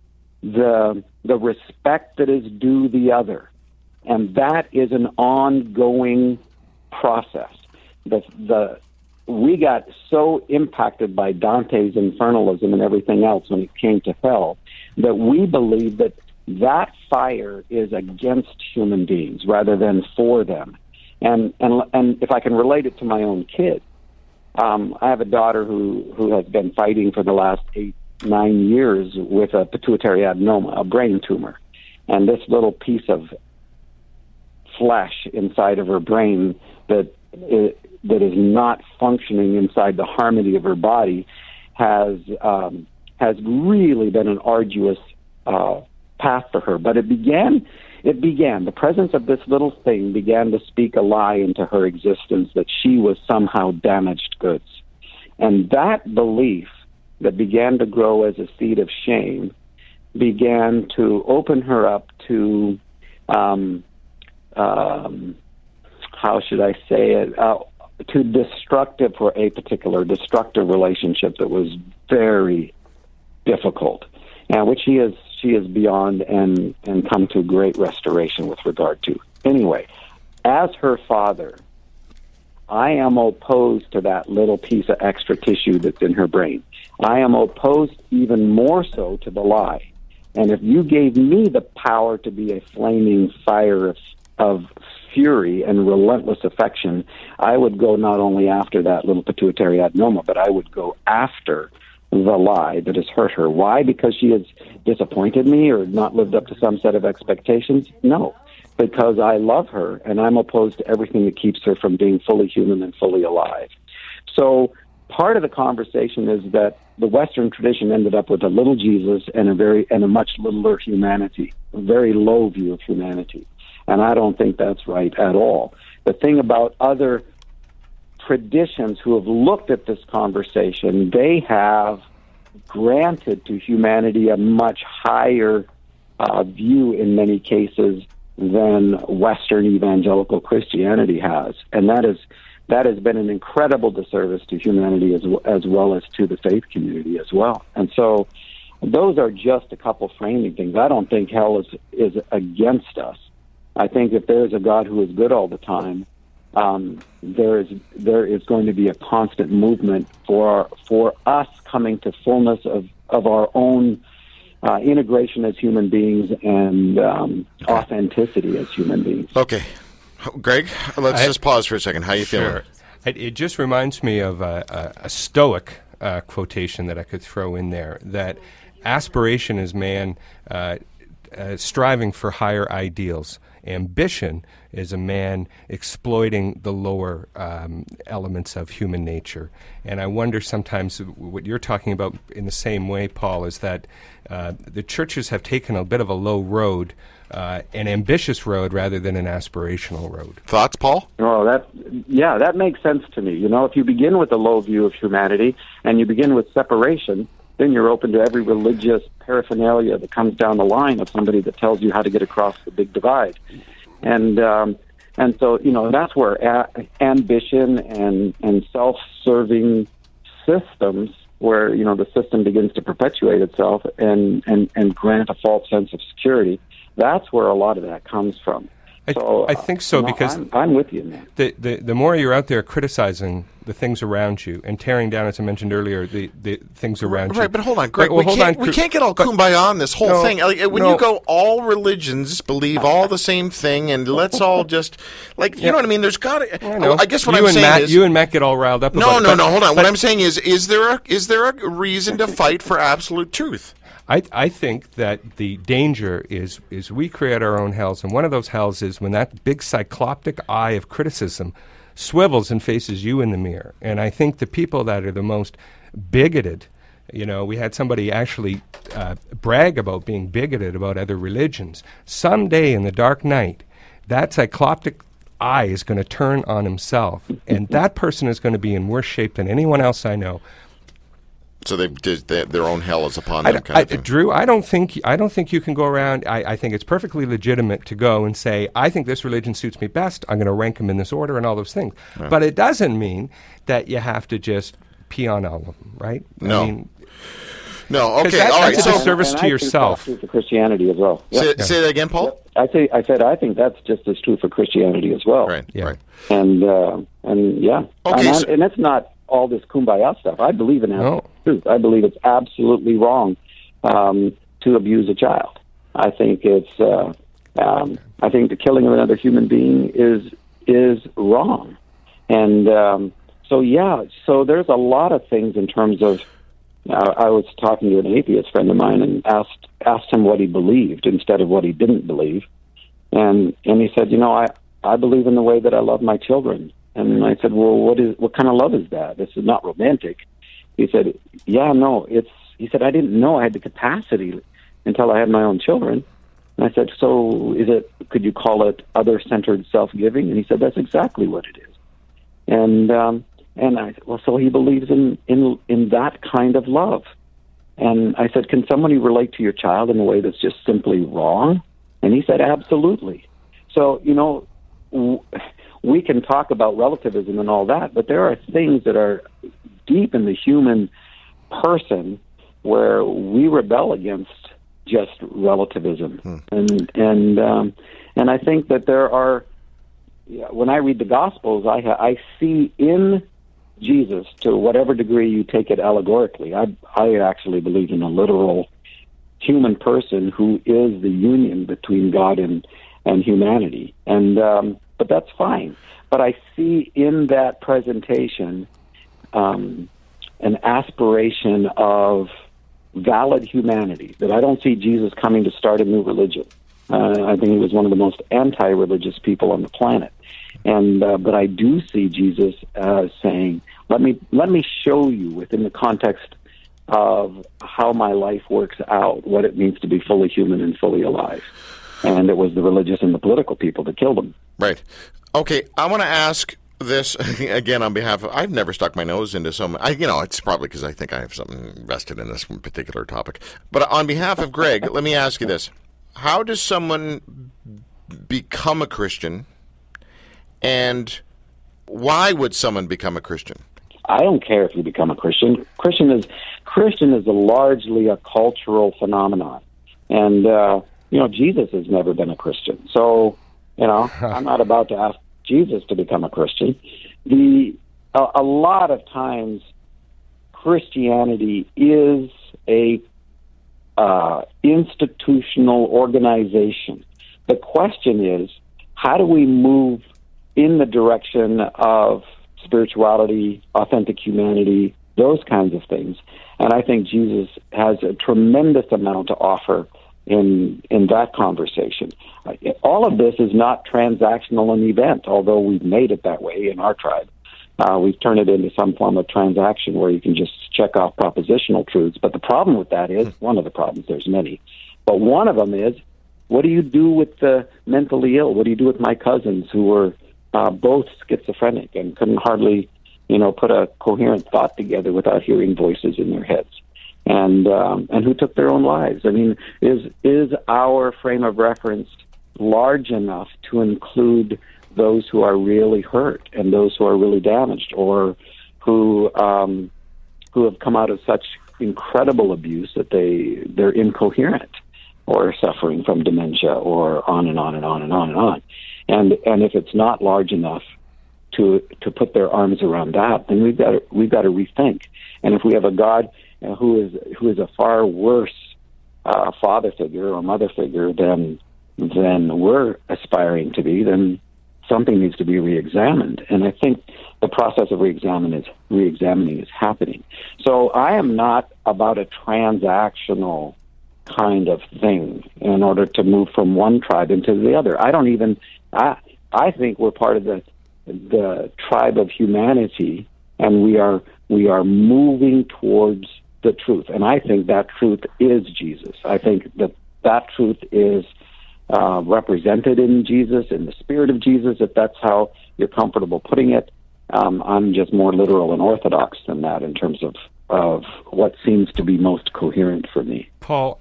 the the respect that is due the other. And that is an ongoing process. The, the, we got so impacted by Dante's infernalism and everything else when it came to hell that we believe that that fire is against human beings rather than for them. And, and, and if I can relate it to my own kid, um, I have a daughter who, who has been fighting for the last eight, nine years with a pituitary adenoma, a brain tumor. And this little piece of flesh inside of her brain that is, that is not functioning inside the harmony of her body has um, has really been an arduous uh, path for her. But it began, it began. The presence of this little thing began to speak a lie into her existence that she was somehow damaged goods, and that belief that began to grow as a seed of shame began to open her up to. Um, Um, how should I say it? Uh, to destructive for a particular destructive relationship that was very difficult, and which she is she is beyond and and come to great restoration with regard to. Anyway, as her father, I am opposed to that little piece of extra tissue that's in her brain. I am opposed even more so to the lie. And if you gave me the power to be a flaming fire of of fury and relentless affection, I would go not only after that little pituitary adenoma, but I would go after the lie that has hurt her. Why? Because she has disappointed me or not lived up to some set of expectations? No, because I love her, and I'm opposed to everything that keeps her from being fully human and fully alive. So part of the conversation is that the Western tradition ended up with a little Jesus and a very and a much littler humanity. very low view of humanity. And I don't think that's right at all. The thing about other traditions who have looked at this conversation, they have granted to humanity a much higher uh, view in many cases than Western evangelical Christianity has. And that is that has been an incredible disservice to humanity as, as well as to the faith community as well. And so those are just a couple framing things. I don't think hell is, is against us. I think if there is a God who is good all the time, um, there is there is going to be a constant movement for for us coming to fullness of, of our own uh, integration as human beings and um, authenticity as human beings. Okay. Greg, let's I, just pause for a second. How are you sure. feeling? It, it just reminds me of a, a, a Stoic uh, quotation that I could throw in there, that aspiration is man uh, uh, striving for higher ideals. Ambition is a man exploiting the lower um, elements of human nature. And I wonder sometimes what you're talking about in the same way, Paul, is that uh, the churches have taken a bit of a low road, uh, an ambitious road rather than an aspirational road. Thoughts, Paul? Oh, that yeah, that makes sense to me. You know, if you begin with a low view of humanity and you begin with separation, then you're open to every religious paraphernalia that comes down the line of somebody that tells you how to get across the big divide. And um, and so, you know, that's where a- ambition and, and self-serving systems, where, you know, the system begins to perpetuate itself and, and, and grant a false sense of security, that's where a lot of that comes from. I, th- So, I think so, you know, because I'm, I'm with you, man. the, the the more you're out there criticizing the things around you and tearing down, as I mentioned earlier, the, the things around you. Right, but hold on, Greg. But, well, we, hold can't, on, we can't get all but- kumbaya on this whole No, thing. Like, when no. you go, all religions believe all the same thing, and let's all just, like, you Yeah. know what I mean? There's got to. I, know. I guess what you I'm and saying Matt, is. you and Matt get all riled up. no, about it, no, but- no. Hold on. but What I'm saying is, is there a is there a reason to fight for absolute truth? I, I think that the danger is is we create our own hells, and one of those hells is when that big cycloptic eye of criticism swivels and faces you in the mirror. And I think the people that are the most bigoted, you know, we had somebody actually uh, brag about being bigoted about other religions. Someday in the dark night, that cycloptic eye is going to turn on himself, and that person is going to be in worse shape than anyone else I know. So they, they their own hell is upon I, them, kind I, of thing. Drew, I don't think I don't think you can go around. I, I think it's perfectly legitimate to go and say, I think this religion suits me best. I'm going to rank them in this order and all those things. Yeah. But it doesn't mean that you have to just pee on all of them, right? No. I mean, No, 'cause okay, that- all right. that's a So disservice And to I yourself. think that's true for Christianity as well. Yep. say, say that again, Paul. Yep. I say, I said, I think that's just as true for Christianity as well. Right, Yeah. right. And uh, and yeah, Okay, and, so- I, and it's not all this kumbaya stuff. I believe in that No. truth. I believe it's absolutely wrong um, to abuse a child. I think it's. Uh, um, I think the killing of another human being is is wrong, and um, so yeah. So there's a lot of things in terms of. Uh, I was talking to an atheist friend of mine and asked asked him what he believed instead of what he didn't believe, and and he said, you know, I I believe in the way that I love my children. And I said, well, what is what kind of love is that? This is not romantic. He said, yeah, no, it's. He said, I didn't know I had the capacity until I had my own children. And I said, so is it? Could you call it other-centered self-giving? And he said, that's exactly what it is. And um, and I said, well, so he believes in in in that kind of love. And I said, can somebody relate to your child in a way that's just simply wrong? And he said, absolutely. So you know. W- We can talk about relativism and all that, but there are things that are deep in the human person where we rebel against just relativism. Hmm. And and um, and I think that there are. Yeah, when I read the Gospels, I ha- I see in Jesus, to whatever degree you take it allegorically. I I actually believe in a literal human person who is the union between God and and humanity, and. Um, But that's fine. But I see in that presentation um, an aspiration of valid humanity, that I don't see Jesus coming to start a new religion. Uh, I think he was one of the most anti-religious people on the planet. And uh, but I do see Jesus uh, saying, let me let me show you within the context of how my life works out, what it means to be fully human and fully alive. And it was the religious and the political people that killed him. Right. Okay, I want to ask this again on behalf of, I've never stuck my nose into some, I, you know, it's probably because I think I have something vested in this particular topic. But on behalf of Greg, let me ask you this. How does someone become a Christian, and why would someone become a Christian? I don't care if you become a Christian. Christian is Christian is a largely a cultural phenomenon. And, uh, you know, Jesus has never been a Christian. So, you know, I'm not about to ask Jesus to become a Christian. The a, a lot of times Christianity is a uh, institutional organization. The question is, how do we move in the direction of spirituality, authentic humanity, those kinds of things? And I think Jesus has a tremendous amount to offer in in that conversation. All of this is not transactional an event, although we've made it that way in our tribe. Uh, we've turned it into some form of transaction where you can just check off propositional truths. But the problem with that is, one of the problems, there's many, but one of them is, what do you do with the mentally ill? What do you do with my cousins who were uh, both schizophrenic and couldn't hardly, you know, put a coherent thought together without hearing voices in their heads? And um, and who took their own lives? I mean, is is our frame of reference large enough to include those who are really hurt and those who are really damaged, or who um, who have come out of such incredible abuse that they they're incoherent, or suffering from dementia, or on and on and on and on and on? And and if it's not large enough to to put their arms around that, then we've got to, we've got to rethink. And if we have a God who is who is a far worse uh, father figure or mother figure than than we're aspiring to be, then something needs to be reexamined. And I think the process of reexamining is reexamining is happening. So I am not about a transactional kind of thing in order to move from one tribe into the other. I don't even. I I think we're part of the the tribe of humanity, and we are we are moving towards the truth. And I think that truth is Jesus. I think that that truth is uh, represented in Jesus, in the spirit of Jesus, if that's how you're comfortable putting it. Um, I'm just more literal and orthodox than that in terms of, of what seems to be most coherent for me. Paul,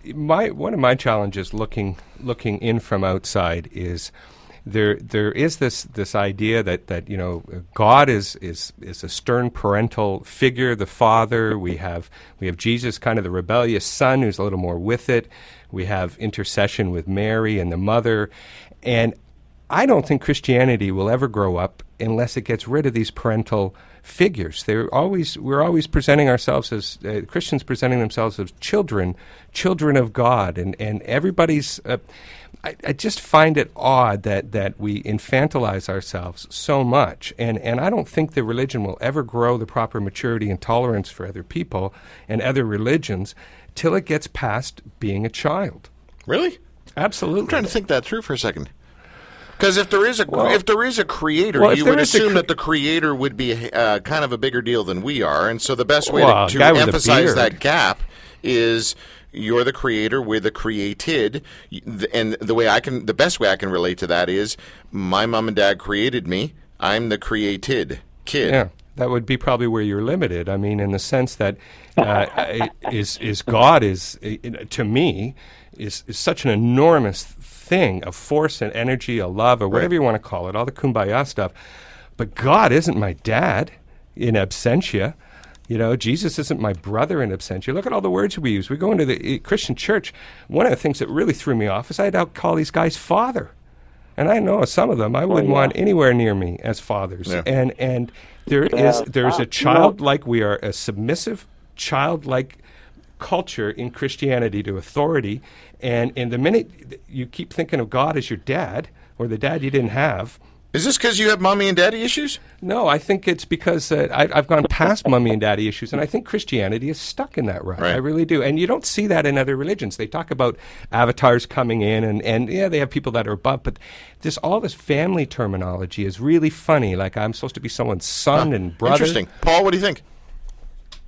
my one of my challenges looking looking in from outside is There, there is this, this idea that, that you know God is, is is a stern parental figure, the father. We have we have Jesus, kind of the rebellious son, who's a little more with it. We have intercession with Mary and the mother, and I don't think Christianity will ever grow up unless it gets rid of these parental figures. They're always we're always presenting ourselves as uh, Christians, presenting themselves as children, children of God, and and everybody's. Uh, I, I just find it odd that, that we infantilize ourselves so much, and, and I don't think the religion will ever grow the proper maturity and tolerance for other people and other religions till it gets past being a child. Really? Absolutely. I'm trying to think that through for a second. Because if there is a Well, if there is a creator, well, if you there would is a assume cre- that the creator would be uh, kind of a bigger deal than we are, and so the best way Well, to, a guy to with a emphasize beard. that gap is you're the creator, we're the created, and the way I can, the best way I can relate to that is my mom and dad created me. I'm the created kid. Yeah, that would be probably where you're limited. I mean, in the sense that uh, is is God is uh, to me is is such an enormous thing, a force and energy, a love, or whatever Right. you want to call it, all the kumbaya stuff. But God isn't my dad in absentia. You know, Jesus isn't my brother in absentia. Look at all the words we use. We go into the uh, Christian church. One of the things that really threw me off is I'd out call these guys father. And I know some of them I wouldn't yeah. want anywhere near me as fathers. Yeah. And and there Yeah. is there's Uh, a childlike, we are a submissive, childlike culture in Christianity to authority. And in the minute you keep thinking of God as your dad, or the dad you didn't have, Is this because you have mommy and daddy issues? no, I think it's because uh, I, I've gone past mummy and daddy issues, and I think Christianity is stuck in that rut. Right. I really do. And you don't see that in other religions. They talk about avatars coming in, and, and yeah, they have people that are above, but this all this family terminology is really funny. Like I'm supposed to be someone's son and brother. Interesting. Paul, what do you think?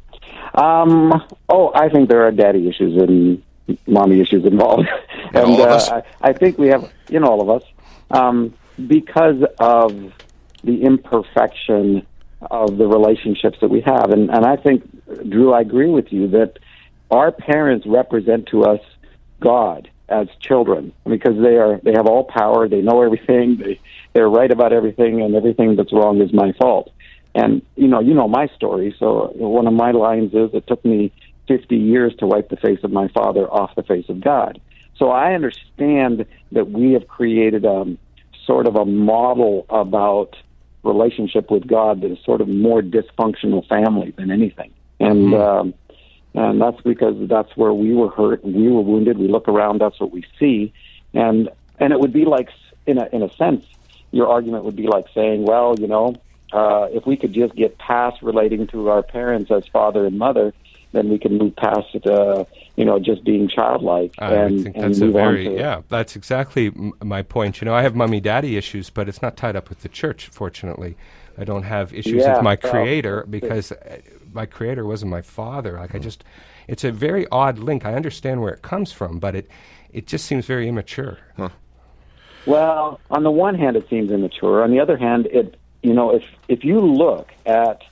Um, oh, I think there are daddy issues and mommy issues involved. and all of uh, us? I, I think we have, you know, all of us, um, because of the imperfection of the relationships that we have. And, and I think, Drew, I agree with you that our parents represent to us God as children, because they are they have all power, they know everything, they, they're right about everything, and everything that's wrong is my fault. And, you know, you know my story, so one of my lines is, it took me fifty years to wipe the face of my father off the face of God. So I understand that we have created a sort of a model about relationship with God that is sort of more dysfunctional family than anything. And mm-hmm. um, and that's because that's where we were hurt, we were wounded, we look around, that's what we see. And and it would be like, in a in a sense, your argument would be like saying, well, you know, uh, if we could just get past relating to our parents as father and mother, then we can move past it, uh, you know, just being childlike. I and, think and that's a move on very, to, yeah, that's exactly m- my point. You know, I have mummy-daddy issues, but it's not tied up with the church, fortunately. I don't have issues Yeah, with my well, creator because uh, my creator wasn't my father. Like, I just, it's a very odd link. I understand where it comes from, but it, it just seems very immature. Huh. Well, on the one hand, it seems immature. On the other hand, it, you know, if if you look at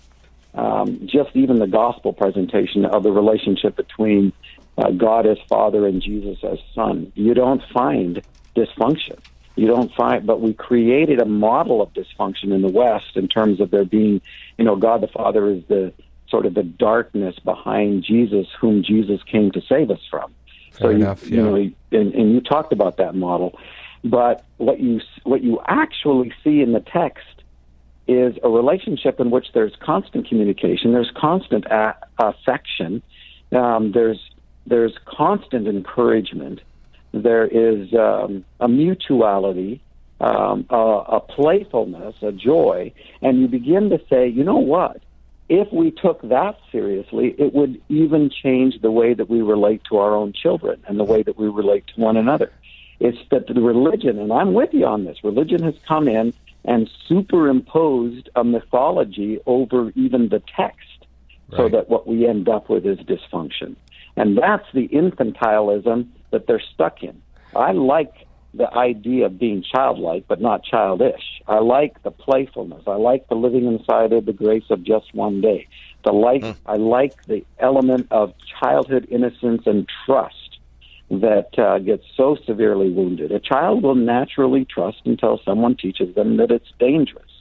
um, just even the gospel presentation of the relationship between uh, God as Father and Jesus as Son, you don't find dysfunction. You don't find, but we created a model of dysfunction in the West in terms of there being, you know, God the Father is the sort of the darkness behind Jesus, whom Jesus came to save us from. Fair so enough, you, yeah. you know, and, and you talked about that model, but what you what you actually see in the text is a relationship in which there's constant communication, there's constant a- affection, um, there's there's constant encouragement. There is um, a mutuality, um, a, a playfulness, a joy, and you begin to say, you know what? If we took that seriously, it would even change the way that we relate to our own children and the way that we relate to one another. It's that the religion, and I'm with you on this, religion has come in and superimposed a mythology over even the text, right, so that what we end up with is dysfunction. And that's the infantilism that they're stuck in. I like the idea of being childlike, but not childish. I like the playfulness. I like the living inside of the grace of just one day. The like, mm. I like the element of childhood innocence and trust that uh, gets so severely wounded. A child will naturally trust until someone teaches them that it's dangerous.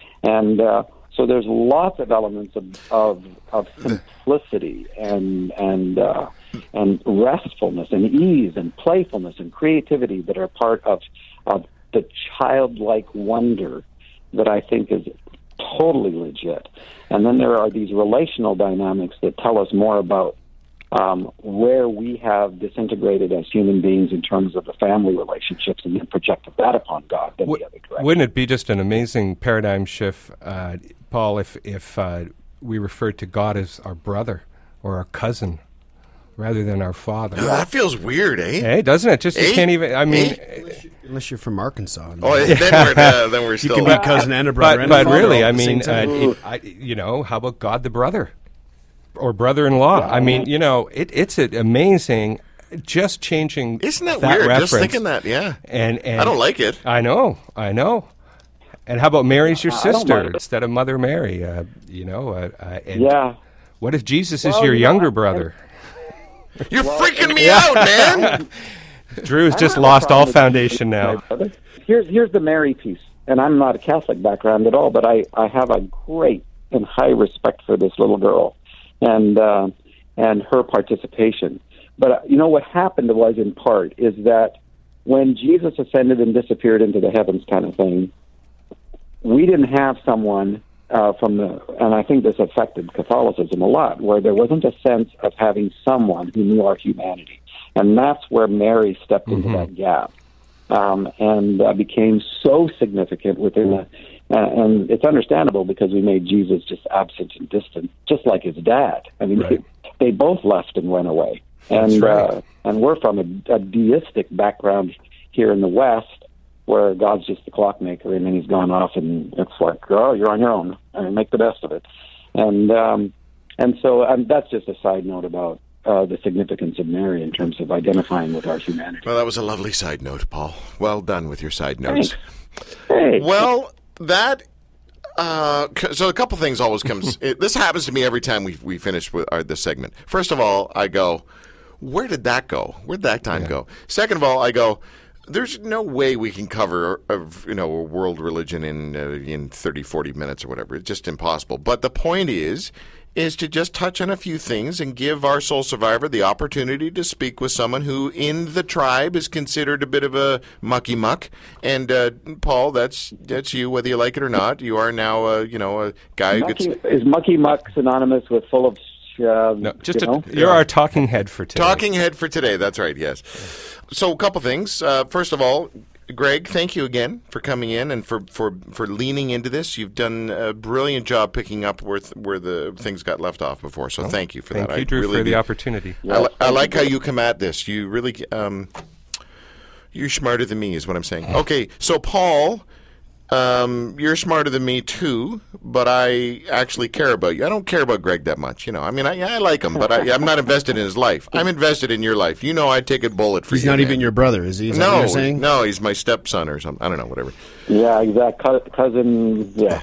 And uh, so there's lots of elements of of, of simplicity and and uh, and restfulness and ease and playfulness and creativity that are part of of the childlike wonder that I think is totally legit. And then there are these relational dynamics that tell us more about um, where we have disintegrated as human beings in terms of the family relationships, and then projected that upon God than w- the other direction. Wouldn't it be just an amazing paradigm shift, uh, Paul, if, if uh, we referred to God as our brother or our cousin rather than our father? That feels weird, eh? Hey, doesn't it? Just Eh? you can't even, I mean... Unless, you, unless you're from Arkansas. Oh, then we're, uh, then we're You still... can be a cousin and a brother But, and a but father really, all I at the mean, same time. uh, it, I, you know, how about God the brother? Or brother-in-law? I mean, you know, it, it's a, amazing, just changing Isn't that, that weird? reference. Just thinking that, yeah. And, and I don't like it. I know, I know. And how about Mary's your I don't sister mind it. instead of Mother Mary? Uh, you know, uh, uh, and Yeah. what if Jesus is Well, your you know, younger I- brother? You're freaking me out, man! Drew's I just don't have a lost all problem with foundation my now. brother. Here's here's the Mary piece, and I'm not a Catholic background at all, but I, I have a great and high respect for this little girl, and uh, and her participation. But uh, you know what happened was, in part, is that when Jesus ascended and disappeared into the heavens, kind of thing, we didn't have someone uh, from the, and I think this affected Catholicism a lot, where there wasn't a sense of having someone who knew our humanity. And that's where Mary stepped into Mm-hmm. that gap um, and uh, became so significant within the, uh, and it's understandable because we made Jesus just absent and distant, just like his dad. I mean, Right. they, they both left and went away. And, That's right. uh, and we're from a, a deistic background here in the West, where God's just the clockmaker, and then he's gone off, and it's like, oh, you're on your own, and make the best of it. And um, And so um, that's just a side note about uh, the significance of Mary in terms of identifying with our humanity. Well, that was a lovely side note, Paul. Well done with your side notes. Thanks. Hey. Well, that... Uh, c- so a couple things always comes... it, this happens to me every time we we finish with our, this segment. First of all, I go, where did that go? Where'd that time Yeah. go? Second of all, I go... There's no way we can cover, a, you know, a world religion in uh, in thirty, forty minutes or whatever. It's just impossible. But the point is, is to just touch on a few things and give our soul survivor the opportunity to speak with someone who in the tribe is considered a bit of a mucky muck. And uh, Paul, that's that's you, whether you like it or not. You are now, uh, you know, a guy who Mucky, gets is Mucky Muck synonymous with full of... Uh, No, just you a, know? you're our talking head for today. talking head for today. That's right. Yes. So a couple things. Uh, first of all, Greg, thank you again for coming in and for, for, for leaning into this. You've done a brilliant job picking up where th- where the things got left off before. So thank you for Thank that. you, I Drew, really for the do. opportunity. I, li- I like how you come at this. You really, um, you're smarter than me, is what I'm saying. Okay, so Paul, um, you're smarter than me too, but I actually care about you. I don't care about Greg that much. You know, I mean, I, I like him, but I, I'm not invested in his life. I'm invested in your life. You know, I'd take a bullet for He's you. not man. even your brother, is he? Is that what No, you're saying? no, he's my stepson or something. I don't know, whatever. Yeah, exact cou- cousin. Yeah,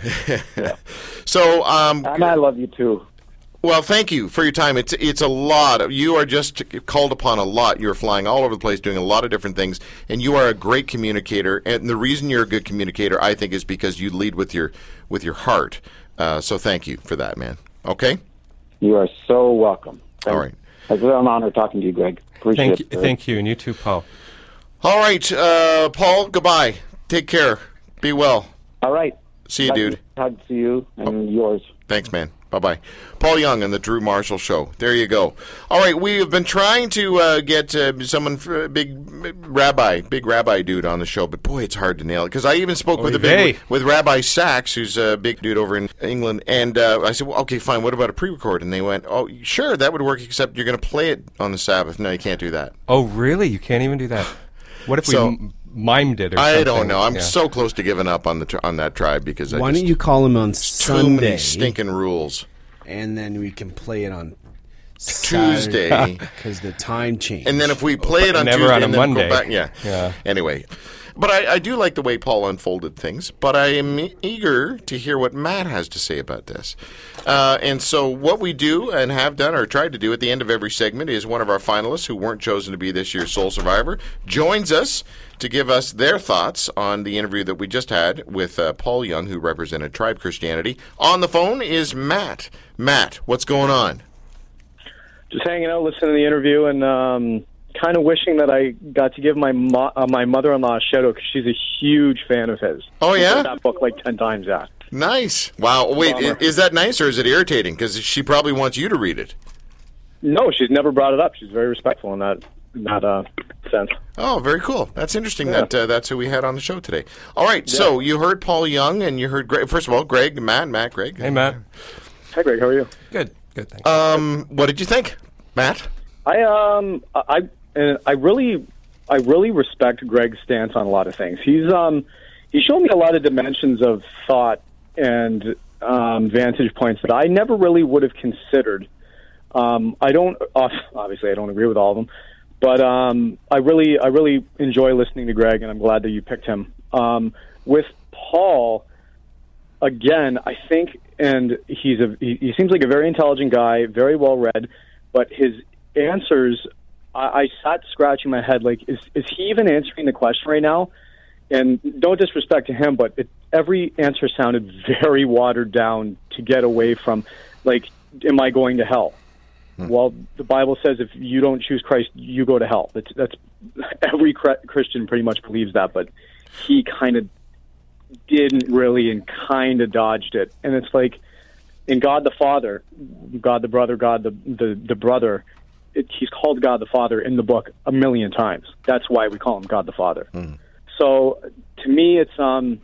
So, um, and I love you too. well, thank you for your time. It's it's a lot. You are just called upon a lot. You're flying all over the place, doing a lot of different things, and you are a great communicator. And the reason you're a good communicator, I think, is because you lead with your with your heart. Uh, so, thank you for that, man. Okay. You are so welcome. Thanks. All right. It's an honor talking to you, Greg. Appreciate Thank you, it. sir. thank you, and you too, Paul. All right, uh, Paul. Goodbye. Take care. Be well. All right. See you, Hug- dude. Hug to you and yours. Thanks, man. Bye-bye. Paul Young on the Drew Marshall Show. There you go. All right, we have been trying to uh, get uh, someone, uh, big rabbi, big rabbi dude on the show, but boy, it's hard to nail it. Because I even spoke with a Oy big, vey. with Rabbi Sachs, who's a big dude over in England, and uh, I said, well, okay, fine, what about a pre-record? And they went, oh, sure, that would work, except you're going to play it on the Sabbath. No, you can't do that. Oh, really? You can't even do that? What if So- we m- mimed it or I something? don't know. I'm Yeah. so close to giving up on the tr- on that tribe because I Why just, don't you call him on too many Sunday, stinking rules. and then we can play it on Tuesday. because the time changed. And then if we play it on Never Tuesday on a and then Monday. go back, yeah. Yeah. Anyway, but I, I do like the way Paul unfolded things. But I am e- eager to hear what Matt has to say about this. Uh, and so what we do and have done or tried to do at the end of every segment is one of our finalists who weren't chosen to be this year's Soul Survivor joins us to give us their thoughts on the interview that we just had with uh, Paul Young, who represented Tribe Christianity. On the phone is Matt. Matt, what's going on? Just hanging out, listening to the interview, and um, kind of wishing that I got to give my mo- uh, my mother-in-law a shout out because she's a huge fan of his. Oh, She's yeah? read that book like ten times. Yeah. Nice. Wow. Wait, i- Bummer. is that nice or is it irritating? Because she probably wants you to read it. No, she's never brought it up. She's very respectful in that in that uh, sense. Oh, very cool. That's interesting. Yeah. That uh, that's who we had on the show today. All right. So you heard Paul Young and you heard Greg. First of all, Greg, Matt, Matt, Greg. Hey, Matt. Hi, Greg. How are you? Good. Good. Thanks. Um, what did you think, Matt? I um I and I really I really respect Greg's stance on a lot of things. He's um he showed me a lot of dimensions of thought and um, vantage points that I never really would have considered. Um, I don't obviously I don't agree with all of them, but um, I really I really enjoy listening to Greg, and I'm glad that you picked him. Um, with Paul, again, I think, and he's a he, he seems like a very intelligent guy, very well read, but his answers, I, I sat scratching my head like, is is he even answering the question right now? And no disrespect to him, but it, every answer sounded very watered down to get away from, like, am I going to hell? Hmm. Well, the Bible says if you don't choose Christ, you go to hell. That's, that's every Christian pretty much believes that, but he kind of didn't really and kind of dodged it. And it's like, in God the Father, God the brother, God the the, the brother, it, he's called God the Father in the book a million times. That's why we call him God the Father. Hmm. So to me, it's um,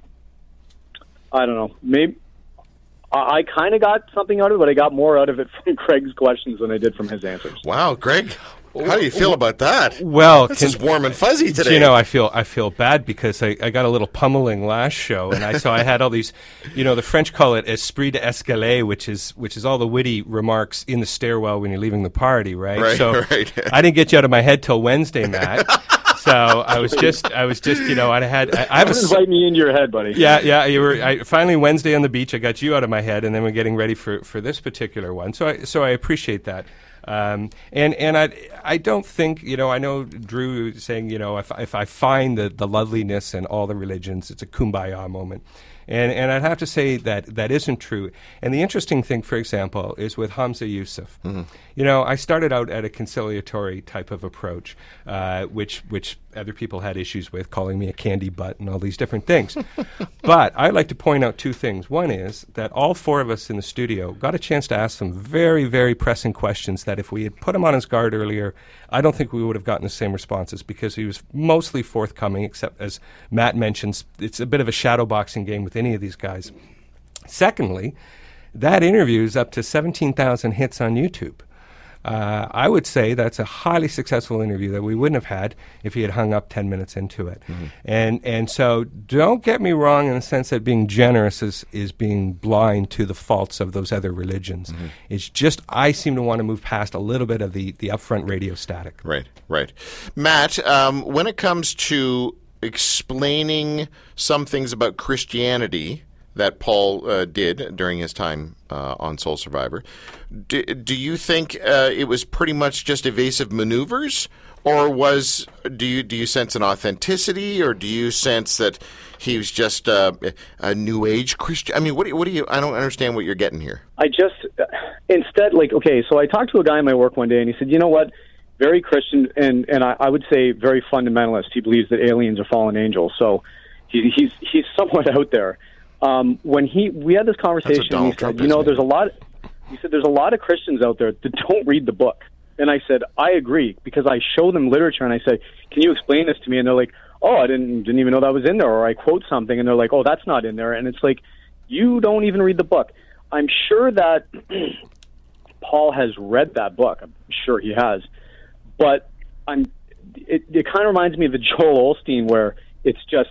I don't know. Maybe I, I kind of got something out of it, but I got more out of it from Craig's questions than I did from his answers. Wow, Greg. How do you feel about that? Well, this can, is warm and fuzzy today. You know, I feel I feel bad because I, I got a little pummeling last show, and I so I had all these, you know, the French call it esprit d'escalier, which is which is all the witty remarks in the stairwell when you're leaving the party, right? Right, so right. I didn't get you out of my head till Wednesday, Matt. So I was just I was just you know I had I, I have a Don't invite me into your head, buddy. Yeah, yeah. You were I, finally Wednesday on the beach. I got you out of my head, and then we're getting ready for, for this particular one. So I so I appreciate that. Um, and and I I don't think you know I know Drew saying you know if if I find the, the loveliness in all the religions, it's a kumbaya moment. And and I'd have to say that that isn't true. And the interesting thing, for example, is with Hamza Yusuf. Mm-hmm. You know, I started out at a conciliatory type of approach, uh, which which other people had issues with, calling me a candy butt and all these different things. But I'd like to point out two things. One is that all four of us in the studio got a chance to ask some very, very pressing questions that if we had put him on his guard earlier, I don't think we would have gotten the same responses because he was mostly forthcoming, except as Matt mentions, it's a bit of a shadow boxing game with any of these guys. Secondly, that interview is up to seventeen thousand hits on YouTube. Uh, I would say that's a highly successful interview that we wouldn't have had if he had hung up ten minutes into it. Mm-hmm. And and so don't get me wrong in the sense that being generous is, is being blind to the faults of those other religions. Mm-hmm. It's just I seem to want to move past a little bit of the, the upfront radio static. Right, right. Matt, um, when it comes to explaining some things about Christianity that Paul uh, did during his time uh, on Soul Survivor, do, do you think uh, it was pretty much just evasive maneuvers, or was do you do you sense an authenticity, or do you sense that he was just uh, a New Age Christian? I mean, what do you, what do you? I don't understand what you're getting here. I just uh, instead like okay, so I talked to a guy in my work one day, and he said, you know what? Very Christian, and and I, I would say very fundamentalist. He believes that aliens are fallen angels, so he, he's he's somewhat out there. Um, when he we had this conversation, he said, Trump, you know, there's a lot. He said there's a lot of Christians out there that don't read the book, and I said I agree because I show them literature and I say, can you explain this to me? And they're like, oh, I didn't didn't even know that was in there, or I quote something and they're like, oh, that's not in there, and it's like you don't even read the book. I'm sure that Paul has read that book. I'm sure he has, but I'm. It, it kind of reminds me of the Joel Osteen where it's just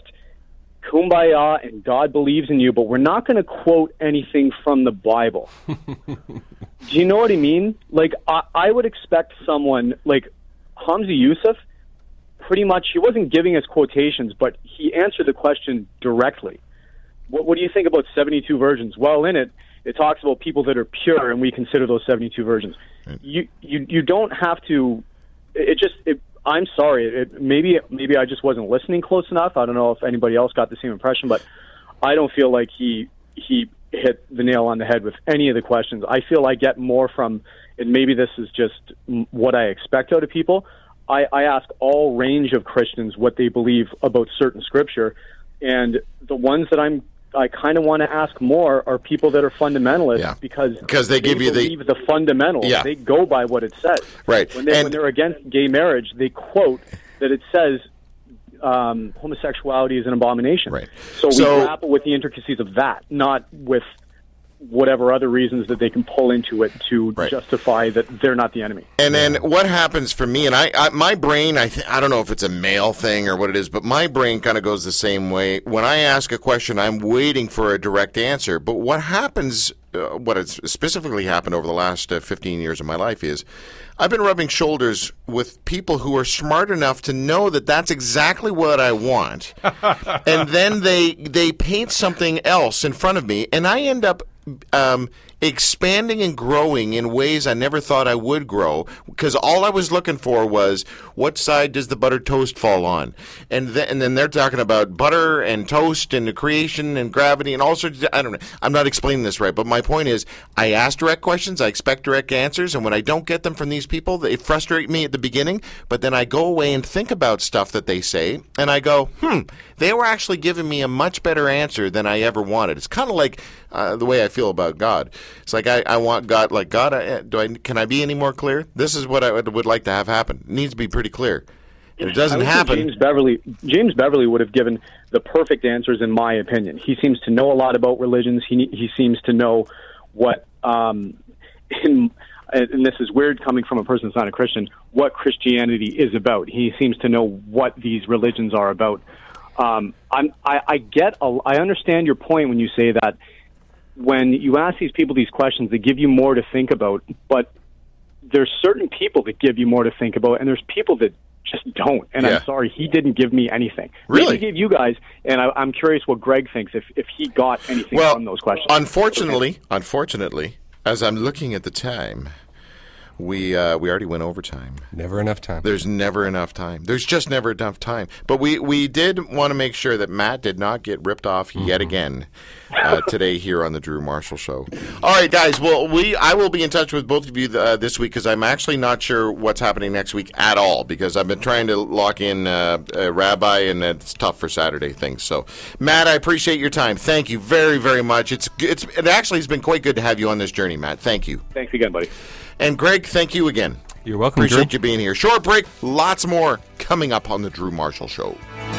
kumbaya and God believes in you, but we're not going to quote anything from the Bible. Do you know what I mean? Like, I, I would expect someone like Hamza Yusuf, pretty much, he wasn't giving us quotations, but he answered the question directly. What, what do you think about seventy-two virgins? Well, in it, it talks about people that are pure, and we consider those seventy-two virgins. Right. You, you, you don't have to, it just, it, I'm sorry. It, maybe maybe I just wasn't listening close enough. I don't know if anybody else got the same impression, but I don't feel like he he hit the nail on the head with any of the questions. I feel I get more from, and maybe this is just what I expect out of people. I, I ask all range of Christians what they believe about certain scripture, and the ones that I'm I kind of want to ask more are people that are fundamentalists yeah. because because they, they give you believe the the fundamentals. Yeah. They go by what it says. Right. When, they, and, when they're against gay marriage, they quote that it says um, homosexuality is an abomination. Right. So we so, grapple with the intricacies of that, not with whatever other reasons that they can pull into it to right. justify that they're not the enemy. And then what happens for me, and I, I my brain, I th- I don't know if it's a male thing or what it is, but my brain kind of goes the same way. When I ask a question, I'm waiting for a direct answer. But what happens, uh, what has specifically happened over the last uh, fifteen years of my life is I've been rubbing shoulders with people who are smart enough to know that that's exactly what I want. And then they they paint something else in front of me, and I end up Um, expanding and growing in ways I never thought I would grow, because all I was looking for was what side does the buttered toast fall on, and then and then they're talking about butter and toast and the creation and gravity and all sorts of, I don't know. I'm not explaining this right, but my point is I ask direct questions, I expect direct answers, and when I don't get them from these people, they frustrate me at the beginning, but then I go away and think about stuff that they say, and I go, hmm, they were actually giving me a much better answer than I ever wanted. It's kind of like uh, the way I feel about God. It's like I, I want God, like God, I, do I can I be any more clear? This is what I would, would like to have happen. It needs to be pretty clear. And it doesn't happen. James Beverly, James Beverly would have given the perfect answers, in my opinion. He seems to know a lot about religions. He he seems to know what, um, in, and this is weird coming from a person that's not a Christian, what Christianity is about. He seems to know what these religions are about. Um, I'm, I, I get, a, I understand your point when you say that when you ask these people these questions, they give you more to think about, but there's certain people that give you more to think about, and there's people that just don't. And Yeah. I'm sorry, he didn't give me anything. Really? Maybe he gave you guys, and I, I'm curious what Greg thinks, if, if he got anything Well, from those questions. unfortunately, unfortunately, as I'm looking at the time, we uh, we already went overtime. Never enough time. There's never enough time. There's just never enough time. But we, we did want to make sure that Matt did not get ripped off yet again uh, today here on the Drew Marshall Show. All right, guys. Well, we I will be in touch with both of you uh, this week because I'm actually not sure what's happening next week at all because I've been trying to lock in uh, a rabbi and it's tough for Saturday things. So, Matt, I appreciate your time. Thank you very, very much. It's it's it actually has been quite good to have you on this journey, Matt. Thank you. Thanks again, buddy. And Greg, thank you again. You're welcome, Appreciate Drew. you being here. Short break, lots more coming up on the Drew Marshall Show.